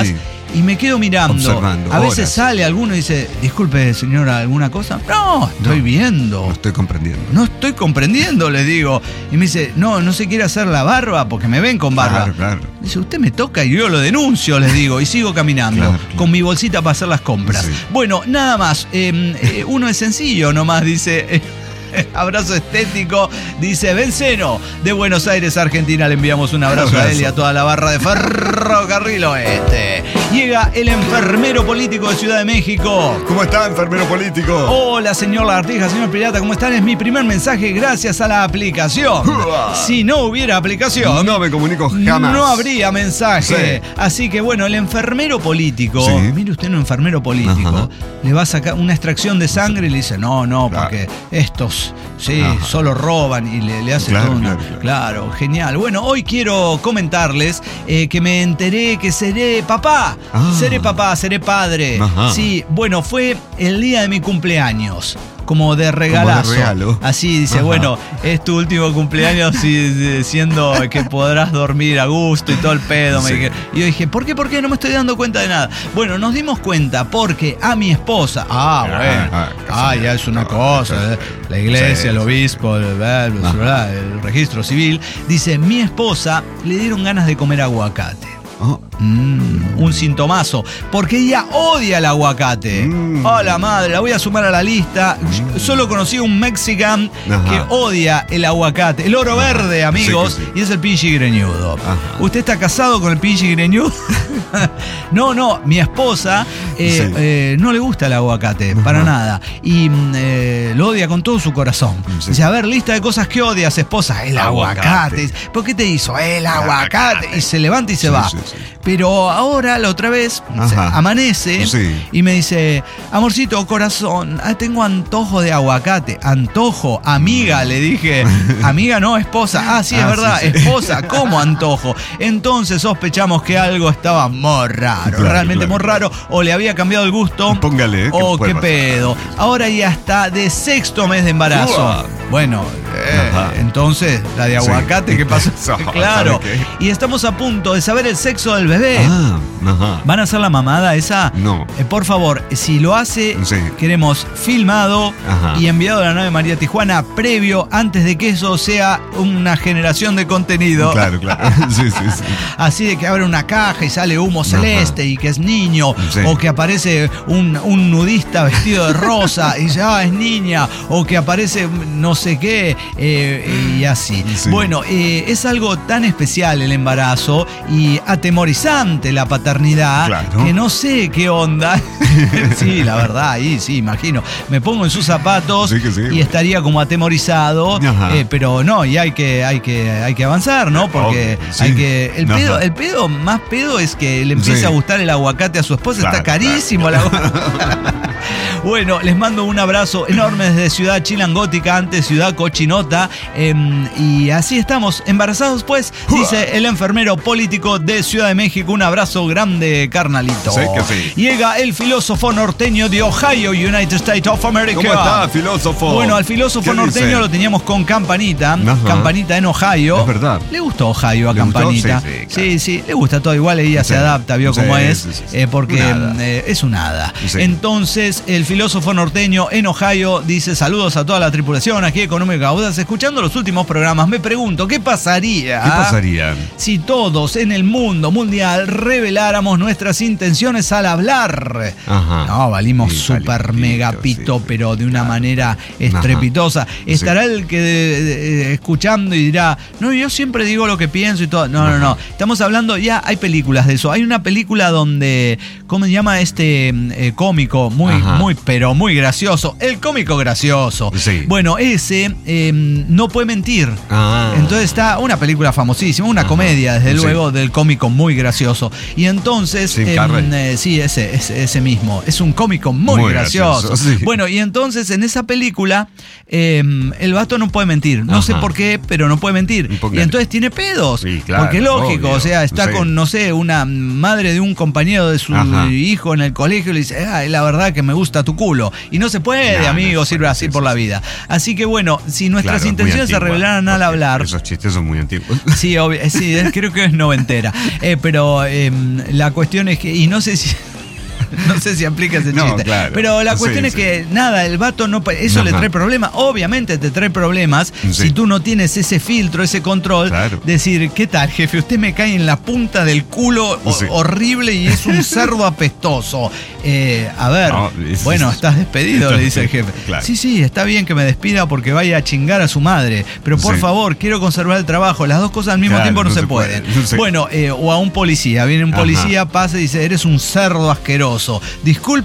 y me quedo mirando. Observando, a veces horas. sale alguno y dice, disculpe señora, ¿alguna cosa? No, estoy No, viendo. No estoy comprendiendo. No estoy comprendiendo, le digo. Y me dice, no, no se quiere hacer la barba porque me ven con barba. Claro, claro. Dice, usted me toca y yo lo denuncio, les digo, y sigo caminando Claro, claro. con mi bolsita para hacer las compras. Sí. Bueno, nada más. Eh, eh, uno es sencillo nomás, dice. eh, Abrazo estético, dice Benceno de Buenos Aires, Argentina. Le enviamos un abrazo, Abrazo. a él y a toda la barra de Ferrocarril Oeste. Llega el enfermero político de Ciudad de México. ¿Cómo está, enfermero político? Hola, señor Lagartija, señor Pirata, ¿cómo están? Es mi primer mensaje gracias a la aplicación. Si no hubiera aplicación, No me comunico jamás. no habría mensaje. Sí. Así que bueno, el enfermero político, Sí. mire usted un enfermero político, Ajá. le va a sacar una extracción de sangre y le dice, no, no, Claro. porque estos, sí, Ajá. solo roban y le, le hace Claro, todo una- claro, claro. Claro, genial. Bueno, hoy quiero comentarles eh, que me enteré que seré papá. Ah. Seré papá, seré padre. Ajá. Sí, bueno, fue el día de mi cumpleaños. Como de regalazo. regalo. Así dice, Ajá. bueno, es tu último cumpleaños y siendo que podrás dormir a gusto y todo el pedo. Me Sí. dije. Y yo dije, ¿por qué? ¿Por qué? No me estoy dando cuenta de nada. Bueno, nos dimos cuenta porque a mi esposa. Ah, bueno. ah, Ah, ya es una ah, cosa. ah, eh, La iglesia, sí, el sí. obispo, el, el- Ajá. el registro civil. Dice, mi esposa le dieron ganas de comer aguacate. Oh, Mm, un sintomazo, porque ella odia el aguacate. Mm. Oh, la madre, la voy a sumar a la lista. Yo Solo conocí un mexican Ajá. que odia el aguacate. El oro Ajá. verde, amigos, Sí que sí. y es el pinche greñudo. Ajá. ¿Usted está casado con el pinche greñudo? No, no, mi esposa eh, Sí. eh, no le gusta el aguacate, para Ajá. nada. Y mm, eh, lo odia con todo su corazón. Sí. Dice, a ver, lista de cosas que odias, esposa. El Aguacate. aguacate. ¿Por qué te hizo? El aguacate. Y se levanta y se Sí, va. sí, sí. Pero ahora, la otra vez, Ajá. se amanece Sí. y me dice, amorcito, corazón, ah, tengo antojo de aguacate. Antojo, amiga, le dije. Amiga, no, esposa. Ah, sí, es Ah, verdad, sí, sí. esposa, ¿cómo antojo? Entonces sospechamos que algo estaba muy raro, Claro, realmente claro. muy raro. O le había cambiado el gusto. Póngale, ¿eh? O ¿Qué puede qué pasar? pedo. Ahora ya está de sexto mes de embarazo. Uah. Bueno, eh, Ajá. entonces, la de Sí. aguacate, ¿qué pasó? ¿Sabe Claro. qué? Y estamos a punto de saber el sexo del bebé. Ah, ajá. ¿Van a hacer la mamada esa? No. Eh, por favor, si lo hace, Sí. queremos filmado Ajá. y enviado a la nave María Tijuana previo, antes de que eso sea una generación de contenido. Claro, claro. Sí, sí, sí. Así de que abre una caja y sale humo celeste y que es niño. Sí. O que aparece un, un nudista vestido de rosa y dice, ah, es niña. O que aparece no sé qué. eh, y así. Sí. Bueno, eh, es algo tan especial el embarazo y atemorizante la paternidad Claro. que no sé qué onda. Sí, la verdad, ahí sí, imagino. Me pongo en sus zapatos Sí que sí. y estaría como atemorizado. Ajá. eh, pero no, y hay que, hay que, hay que avanzar, ¿no? Porque Obvio, sí. hay que. El Ajá. pedo, el pedo, más pedo es que le empiece Sí. a gustar el aguacate a su esposa. Claro, Está carísimo el aguacate. Bueno, les mando un abrazo enorme desde Ciudad Chilangótica, antes Ciudad Cochinota. eh, y así estamos, embarazados, pues, dice el enfermero político de Ciudad de México. Un abrazo grande, carnalito. Sí que sí. Llega el filósofo norteño de Ohio, United States of America. ¿Cómo está, filósofo? Bueno, al filósofo ¿Qué norteño dice? lo teníamos con Campanita. Ajá. Campanita en Ohio. Es verdad. Le gustó Ohio a ¿Le gustó? Campanita. Sí, sí, claro. sí, sí, le gusta todo. Igual ella se Sí. adapta, vio Sí, cómo es. sí, sí, sí. eh, porque Un hada. eh, es un hada. Sí. Entonces, el filósofo norteño en Ohio dice: saludos a toda la tripulación aquí Económica Audaz. Escuchando los últimos programas, me pregunto, ¿qué pasaría? ¿Qué pasaría? Si todos en el mundo mundial reveláramos nuestras intenciones al hablar. Ajá. No, valimos Sí, super valipito, mega pito, sí, pero de una claro. manera estrepitosa. Estará Sí. el que de- de- escuchando y dirá, no, yo siempre digo lo que pienso y todo. No, no, no. Estamos hablando, ya hay películas de eso. Hay una película donde, ¿cómo se llama este eh, cómico? Muy, Ajá. muy, pero muy gracioso. El cómico gracioso. Sí. Bueno, ese eh, no puede mentir. Ah. Entonces está una película famosísima, una Ajá. comedia, desde Sí. luego, del cómico muy gracioso. Y entonces, Jim em, Carrey. eh, sí, ese, ese, ese mismo. Es un cómico muy, Muy gracioso. gracioso, sí. Bueno, y entonces en esa película, em, el vato no puede mentir. No Ajá. sé por qué, pero no puede mentir. Póngale. Y entonces tiene pedos. Sí, claro, porque es lógico, obvio. o sea, está Sí. con, no sé, una madre de un compañero de su Ajá. hijo en el colegio y le dice, ah, la verdad que me me gusta tu culo. Y no se puede, No, amigo, no se sirve puede, así sí, por sí, la sí. vida. Así que bueno, si nuestras Claro, es muy intenciones se antigua, revelaran al porque hablar... Esos chistes son muy antiguos. Sí, obvio, sí, creo que es noventera. Eh, pero eh, la cuestión es que, y no sé si... No sé si aplica ese No, chiste. claro. Pero la Sí, cuestión es sí. que, nada, el vato no. Eso Ajá. le trae problemas. Obviamente te trae problemas Sí. si tú no tienes ese filtro, ese control. Claro. Decir, ¿qué tal, jefe? Usted me cae en la punta del culo o- Sí. horrible y es un cerdo apestoso. Eh, a ver, No, es- bueno, es- estás despedido, estás le dice el jefe. despedido, claro. Sí, sí, está bien que me despida porque vaya a chingar a su madre. Pero por Sí. favor, quiero conservar el trabajo. Las dos cosas al mismo Claro, tiempo no, no se, se puede, pueden. no se- Bueno, eh, o a un policía. Viene un Ajá. policía, pasa y dice, eres un cerdo asqueroso. Disculpe.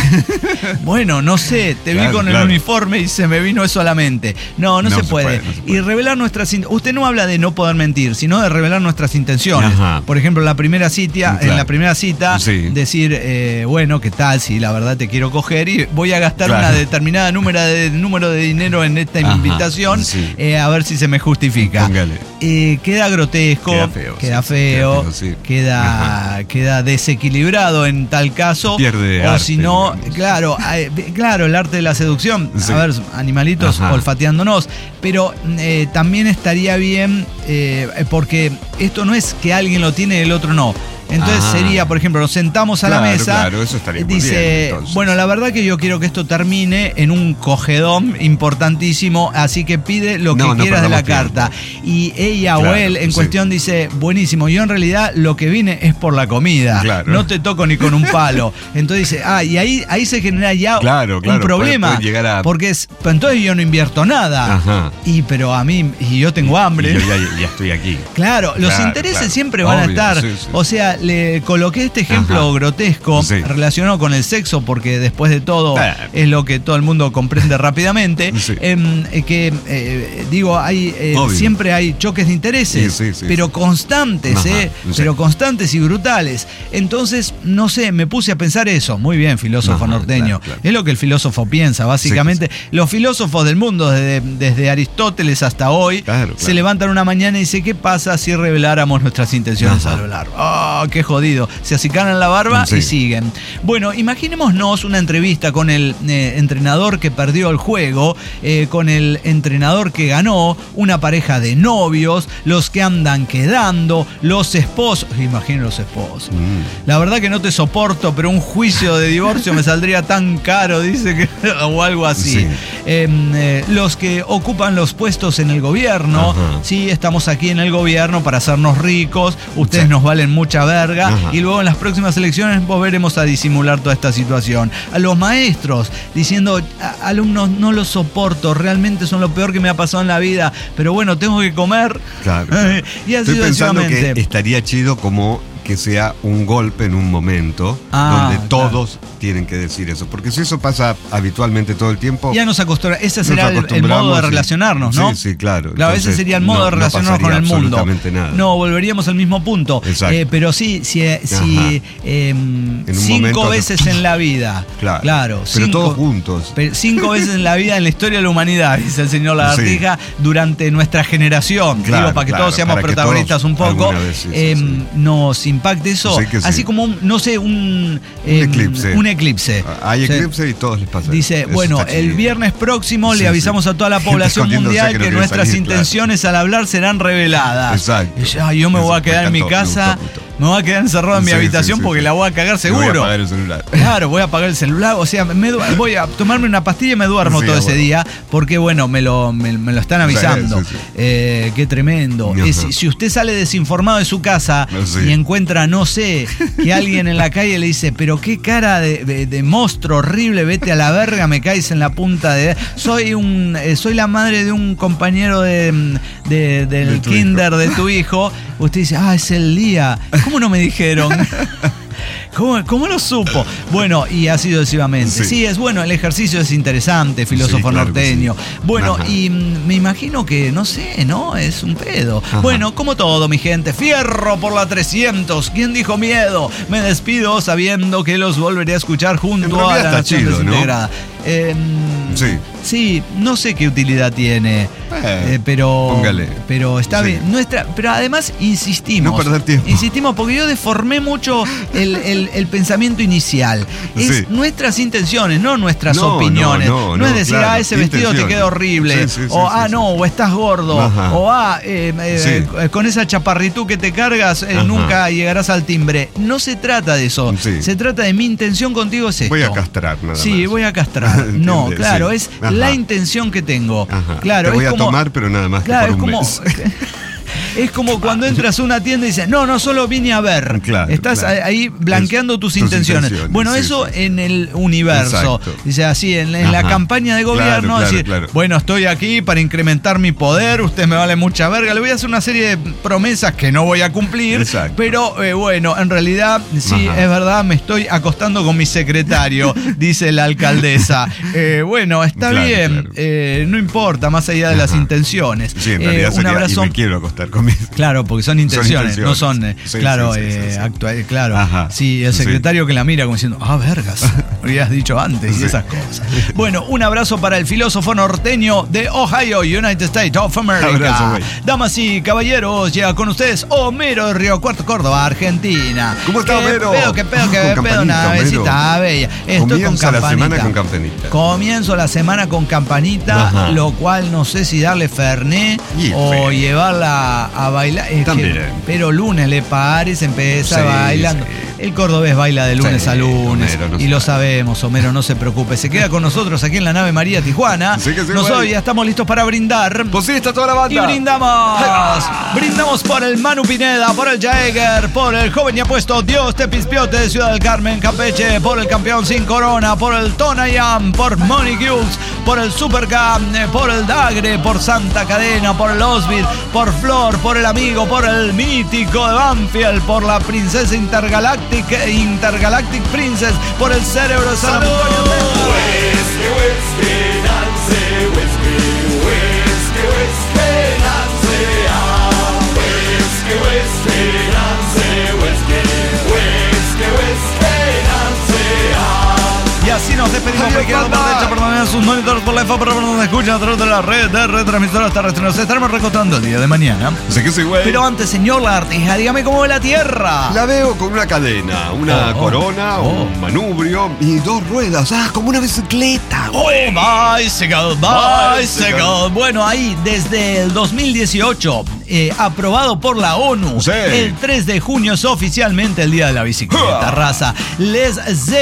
Bueno, no sé, te vi Claro, con el claro. uniforme y se me vino eso a la mente. No, no, No se, se puede. puede, no se puede. Y revelar nuestras... in- Usted no habla de no poder mentir, sino de revelar nuestras intenciones. Ajá. Por ejemplo, la primera cita, Claro. en la primera cita, Sí. decir, eh, bueno, ¿qué tal? Si la verdad te quiero coger y voy a gastar Claro. una determinada número de, número de dinero en esta Ajá, invitación, sí. eh, a ver si se me justifica. Póngale. Eh, queda grotesco, Queda feo, queda sí, feo, queda feo, sí. queda, queda desequilibrado en tal caso. Pierde o arte, si no, digamos. claro, eh, claro, el arte de la seducción. Sí. A ver, animalitos Ajá. olfateándonos. Pero eh, también estaría bien, eh, porque esto no es que alguien lo tiene y el otro no. Entonces Ah. sería, por ejemplo, nos sentamos a la Claro, mesa. claro, eso estaría muy dice, bien, entonces. bueno, la verdad que yo quiero que esto termine en un cogedón importantísimo, así que pide lo No, que no quieras de la perdamos tiempo. carta. Y ella Claro, o él en sí. cuestión dice, buenísimo, yo en realidad lo que vine es por la comida. Claro. No te toco ni con un palo. Entonces dice, ah, y ahí, ahí se genera ya Claro, claro, un problema. puede- puede llegar a- Porque es, pero entonces yo no invierto nada. Ajá. Y pero a mí, y yo tengo hambre. Y yo ya, ya estoy aquí. Claro, los Claro, intereses claro. siempre van a Obvio, estar. sí, sí. O sea, le coloqué este ejemplo Ajá. grotesco Sí. relacionado con el sexo, porque después de todo Ah. es lo que todo el mundo comprende rápidamente. Sí. Em, eh, que eh, digo, hay eh, Obvio. siempre hay choques de intereses, Sí, sí, sí, pero sí. constantes, Ajá, eh, sí. pero constantes y brutales. Entonces, no sé, me puse a pensar eso. Muy bien, filósofo Ajá, norteño. claro, claro. Es lo que el filósofo piensa, básicamente. Los filósofos del mundo, desde, desde Aristóteles hasta hoy, Claro, se claro. levantan una mañana y dicen, ¿qué pasa si reveláramos nuestras intenciones Ajá. a lo largo? ¡Ah, qué jodido! Se acicanan la barba Sí. y siguen. Bueno, imaginémonos una entrevista con el eh, entrenador que perdió el juego, eh, con el entrenador que ganó, una pareja de novios, los que andan quedando, los esposos. Imaginen los esposos. Mm. La verdad que no te soporto, pero un juicio de divorcio me saldría tan caro, dice que, o algo así. Sí. Eh, eh, los que ocupan los puestos en el gobierno, Ajá. sí, estamos aquí en el gobierno para hacernos ricos, ustedes Sí. nos valen mucha verga, Ajá. y luego en las próximas elecciones volveremos a disimular toda esta situación. A los maestros diciendo, "A- alumnos, no los soporto, realmente son lo peor que me ha pasado en la vida, pero bueno, tengo que comer". Claro, claro. Y así Estoy pensando que sucesivamente. estaría chido como que sea un golpe en un momento Ah, donde todos tienen que decir eso. Porque si eso pasa habitualmente todo el tiempo. Ya nos acostumbramos, ese nos será el- el, acostumbramos modo de y- relacionarnos, ¿no? Sí, sí, claro. Claro, ese Entonces, sería el modo no- de no relacionarnos con pasaría el mundo. absolutamente nada. No, volveríamos al mismo punto. Exacto. Eh, pero sí, si, si Ajá. em, un cinco momento que- veces en la vida. Claro. Claro. Pero cinco- todos juntos. Pero cinco veces en la vida en la historia de la humanidad, dice el señor Lagartija, durante nuestra generación. Claro, Digo, para que claro, todos seamos para que protagonistas todos un poco, alguna vez, sí, sí, em, sí. nos impacte eso. Sí que sí. Así como un, no sé, un, em, eclipse. Un eclipse. Hay O sea, eclipse y todos les pasa. Dice, Eso bueno, está el chido. viernes próximo Sí, le avisamos sí. a toda la Gente población escondiéndose mundial que que, no quiere nuestras salir, claro. intenciones al hablar serán reveladas. Exacto. Y ya, yo me Eso voy a me quedar en mi encantó, me casa, gustó, me gustó. me voy a quedar encerrado en mi Sí, sí, habitación sí, porque sí. la voy a cagar Me seguro. voy a apagar el celular. Claro, voy a apagar el celular, o sea, me du- voy a tomarme una pastilla y me duermo Sí, todo a ese huevo. día, porque bueno, me lo, me, me lo están avisando. Sí, sí, sí. Eh, qué tremendo. Ajá. Eh, si, si usted sale desinformado de su casa Sí. y encuentra, no sé, que alguien en la calle le dice, pero qué cara de, de- de monstruo horrible, vete a la verga, me caes en la punta de... Soy un eh, soy la madre de un compañero de, de- del De tu kinder de tu hijo. Usted dice, ah, es el día. ¿Cómo no me dijeron? ¿Cómo, cómo lo supo? Bueno, y así sucesivamente. Sí. Sí. es bueno, el ejercicio es interesante, filósofo Sí, claro que norteño. sí. Bueno, Ajá. y mm, me imagino que, no sé, ¿no? Es un pedo. Ajá. Bueno, como todo, mi gente, fierro por la trescientos. ¿Quién dijo miedo? Me despido sabiendo que los volveré a escuchar En junto realidad a la está Nación chido, ¿no? Desintegrada. Eh, sí. Sí, no sé qué utilidad tiene, eh, eh, pero, póngale. pero está Sí. bien. Nuestra, pero además insistimos. No perder tiempo. Insistimos porque yo deformé mucho el, el, el pensamiento inicial. Es Sí. nuestras intenciones, no nuestras No, opiniones. no, no, No es no, decir, claro, ah, ese vestido te intenciones. queda horrible. Sí, sí, sí, o, sí, ah, sí. no, o estás gordo. Ajá. O, ah, eh, eh, Sí. eh, con esa chaparritud que te cargas, eh, Ajá. nunca llegarás al timbre. No se trata de eso. Sí. Se trata de mi intención contigo es esto. Voy a castrar nada Sí, más. voy a castrar. No, ¿Entiendes? claro, Sí. es Ajá. la intención que tengo. Ajá. Claro, Te voy es a como, tomar, pero nada más claro, que por un es como, mes. es como cuando entras a una tienda y dices, no, no, solo vine a ver. Claro, Estás claro. ahí blanqueando tus, tus intenciones. intenciones, Bueno, sí, eso sí. en el universo. Exacto. Dice así, en, en la Ajá. campaña de gobierno, Claro, claro, decir, claro. bueno, estoy aquí para incrementar mi poder, usted me vale mucha verga, le voy a hacer una serie de promesas que no voy a cumplir, Exacto. pero eh, bueno, en realidad, sí, Ajá. es verdad, me estoy acostando con mi secretario, dice la alcaldesa. Eh, bueno, está Claro, bien, claro. eh, no importa, más allá de las Ajá. intenciones. Sí, en Eh, realidad un sería, abrazo. y me quiero acostar con mis... Claro, porque son intenciones, intenciones. no son, eh, Sí, claro, sí, sí, eh, sí, sí. actua- claro. Ajá. Sí, el Sí. secretario que la mira como diciendo, ah, vergas, lo habías dicho antes y Sí. esas cosas. Bueno, un abrazo para el filósofo norteño de Ohio, United States of America. Abrazo, güey. Damas y caballeros, llega con ustedes Homero de Río Cuarto, Córdoba, Argentina. ¿Cómo está, ¿Qué Homero? pedo, qué pedo, qué Ah, con pedo, campanita, navecita Homero. bella? Estoy con Comienza la campanita. semana con campanita. Comienzo la semana con campanita, Ajá. lo cual no sé si darle fernet Y o fe. llevarla a bailar. Es que- También. pero lunes le pares, empieza Sí, bailando. sí. El cordobés baila de lunes Sí, a lunes. Homero, no y se lo sabe. sabemos, Homero, no se preocupe. Se queda con nosotros aquí en la nave María Tijuana. Sí que sí, Nosotros güey. ya estamos listos para brindar. Pues sí, está toda la banda. Y brindamos. Brindamos por el Manu Pineda, por el Jaeger, por el joven y apuesto Dios te Pispiote de Ciudad del Carmen, Campeche, por el campeón sin corona, por el Tonayam, por Money Gulls, por el Supercam, por el Dagre, por Santa Cadena, por el Osbid, por Flor, por el amigo, por el mítico de Banfield, por la princesa Intergalactic, Intergalactic Princess, por el cerebro de San Antonio. Y así nos despedimos, Adiós, pequeños, por banda. derecha, por donde sus monitores, por la F A, por donde nos escuchan a través de la red de retransmisores terrestres. Nos estaremos recontando el día de mañana. Sé que soy güey. Pero antes, señor Lagartija, dígame cómo ve la Tierra. La veo con una cadena, una Oh, oh, corona, oh. un manubrio y dos ruedas. Ah, como una bicicleta. Oh, bicycle, bicycle. Bueno, ahí desde el dos mil dieciocho, eh, aprobado por la ONU, Sí. el tres de junio es oficialmente el Día de la Bicicleta, Ah. raza. Les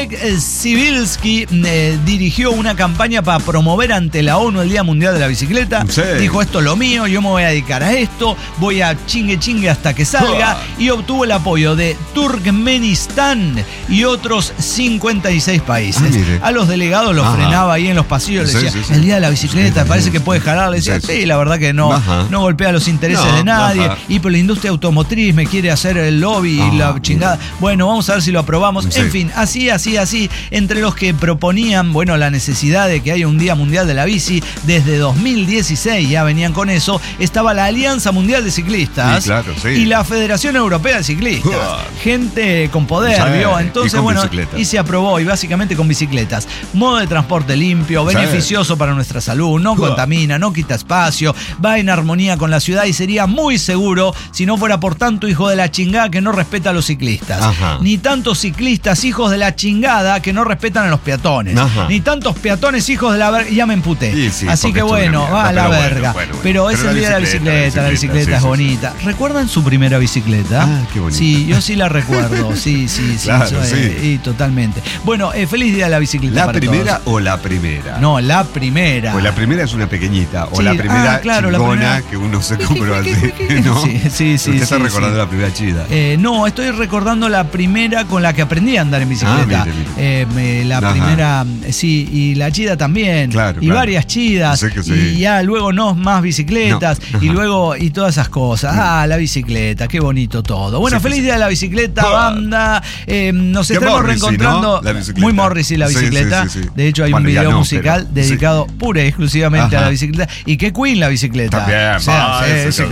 Zibilski eh, dirigió una campaña para promover ante la ONU el Día Mundial de la Bicicleta. Sí. Dijo, esto es lo mío, yo me voy a dedicar a esto, voy a chingue chingue hasta que salga, Ah. y obtuvo el apoyo de Turkmenistán y otros cincuenta y seis países. Ah, mire. A los delegados los Ajá. frenaba ahí en los pasillos, les Sí, decía, sí, sí. el día de la bicicleta, Sí, parece sí, que sí. puede jalar. Le decía, Sí, sí, sí. la verdad que no, Ajá. no golpea los intereses No, de nadie. ajá. Y pero la industria automotriz me quiere hacer el lobby y Ah, la chingada. Bueno, vamos a ver si lo aprobamos. Sí. En fin, así, así, así. Entre los que proponían, bueno, la necesidad de que haya un Día Mundial de la Bici, desde dos mil dieciséis ya venían con eso, estaba la Alianza Mundial de Ciclistas Sí, claro, sí. y la Federación Europea de Ciclistas. Uah. Gente con poder, Sí, ¿vio? y Entonces, con bueno, bicicletas. y se aprobó, y básicamente con bicicletas. Modo de transporte limpio, Sí. beneficioso para nuestra salud, no Uah. contamina, no quita espacio, va en armonía con la ciudad y sería muy seguro si no fuera por tanto hijo de la chingada que no respeta a los ciclistas. Ajá. Ni tantos ciclistas hijos de la chingada que no respetan a los peatones. Ajá. Ni tantos peatones hijos de la verga. Ya me emputé. Sí, sí, Así porque que es una bueno, mierda, va a la pero bueno, verga. bueno, bueno. Pero es Pero el la día de la bicicleta, bicicleta, la bicicleta, sí, es sí, bonita. ¿Recuerdan su primera bicicleta? Ah, qué bonita. Sí, yo sí la recuerdo. Sí, sí, sí. Claro, soy- sí. y totalmente. Bueno, eh, feliz día de la bicicleta. ¿La para primera todos. o la primera? No, la primera. Pues la primera es una pequeñita, o Sí, la primera ah, claro, la chingona primera- que uno se compró así, ¿no? Sí, sí, sí, Usted está sí, recordando sí. la primera chida. Eh, no, estoy recordando la primera con la que aprendí a andar en bicicleta. Ah, mire, mire. Eh, me- la Ajá. primera, eh, sí, y la chida también. Claro, y claro. varias chidas. Sí que sí. Y ya luego no más bicicletas. No, Y ajá. luego, y todas esas cosas. Ah, la bicicleta, qué bonito todo. Bueno, Sí que feliz sí. día de la bicicleta, Ah. banda. Eh, nos Qué estaremos Morrissey, reencontrando. ¿no? La bicicleta. Muy Morrissey la Sí, bicicleta. sí, sí, sí. De hecho, hay Bueno, un ya video no, musical pero- dedicado pura y exclusivamente Ajá. a la bicicleta. Y qué Queen la bicicleta. También, O sea, va, sí, eso sí, yo-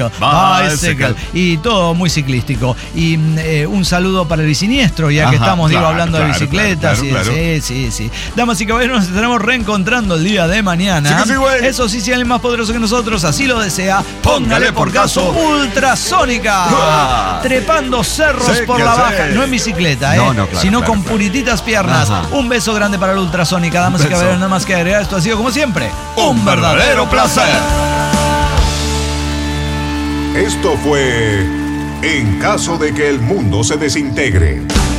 bicycle. Y todo muy ciclístico. Y eh, un saludo para el Biciniestro, ya que Ajá, estamos digo, claro, hablando claro, de bicicletas. claro, y, claro. Sí, sí, sí. Damas y caballeros, nos estaremos reencontrando el día de mañana. Sí que sí, güey. Eso sí, si alguien más poderoso que nosotros así lo desea, póngale por caso ultrasónica. Ah, Trepando cerros sí por que la sí. baja. No en bicicleta, ¿eh? No, no, claro, sino claro, con claro. purititas piernas. Ajá. Un beso grande para la ultrasónica. Damas y beso. caballeros, nada más que agregar. Esto ha sido, como siempre, Un verdadero placer. Esto fue En caso de que el mundo se desintegre.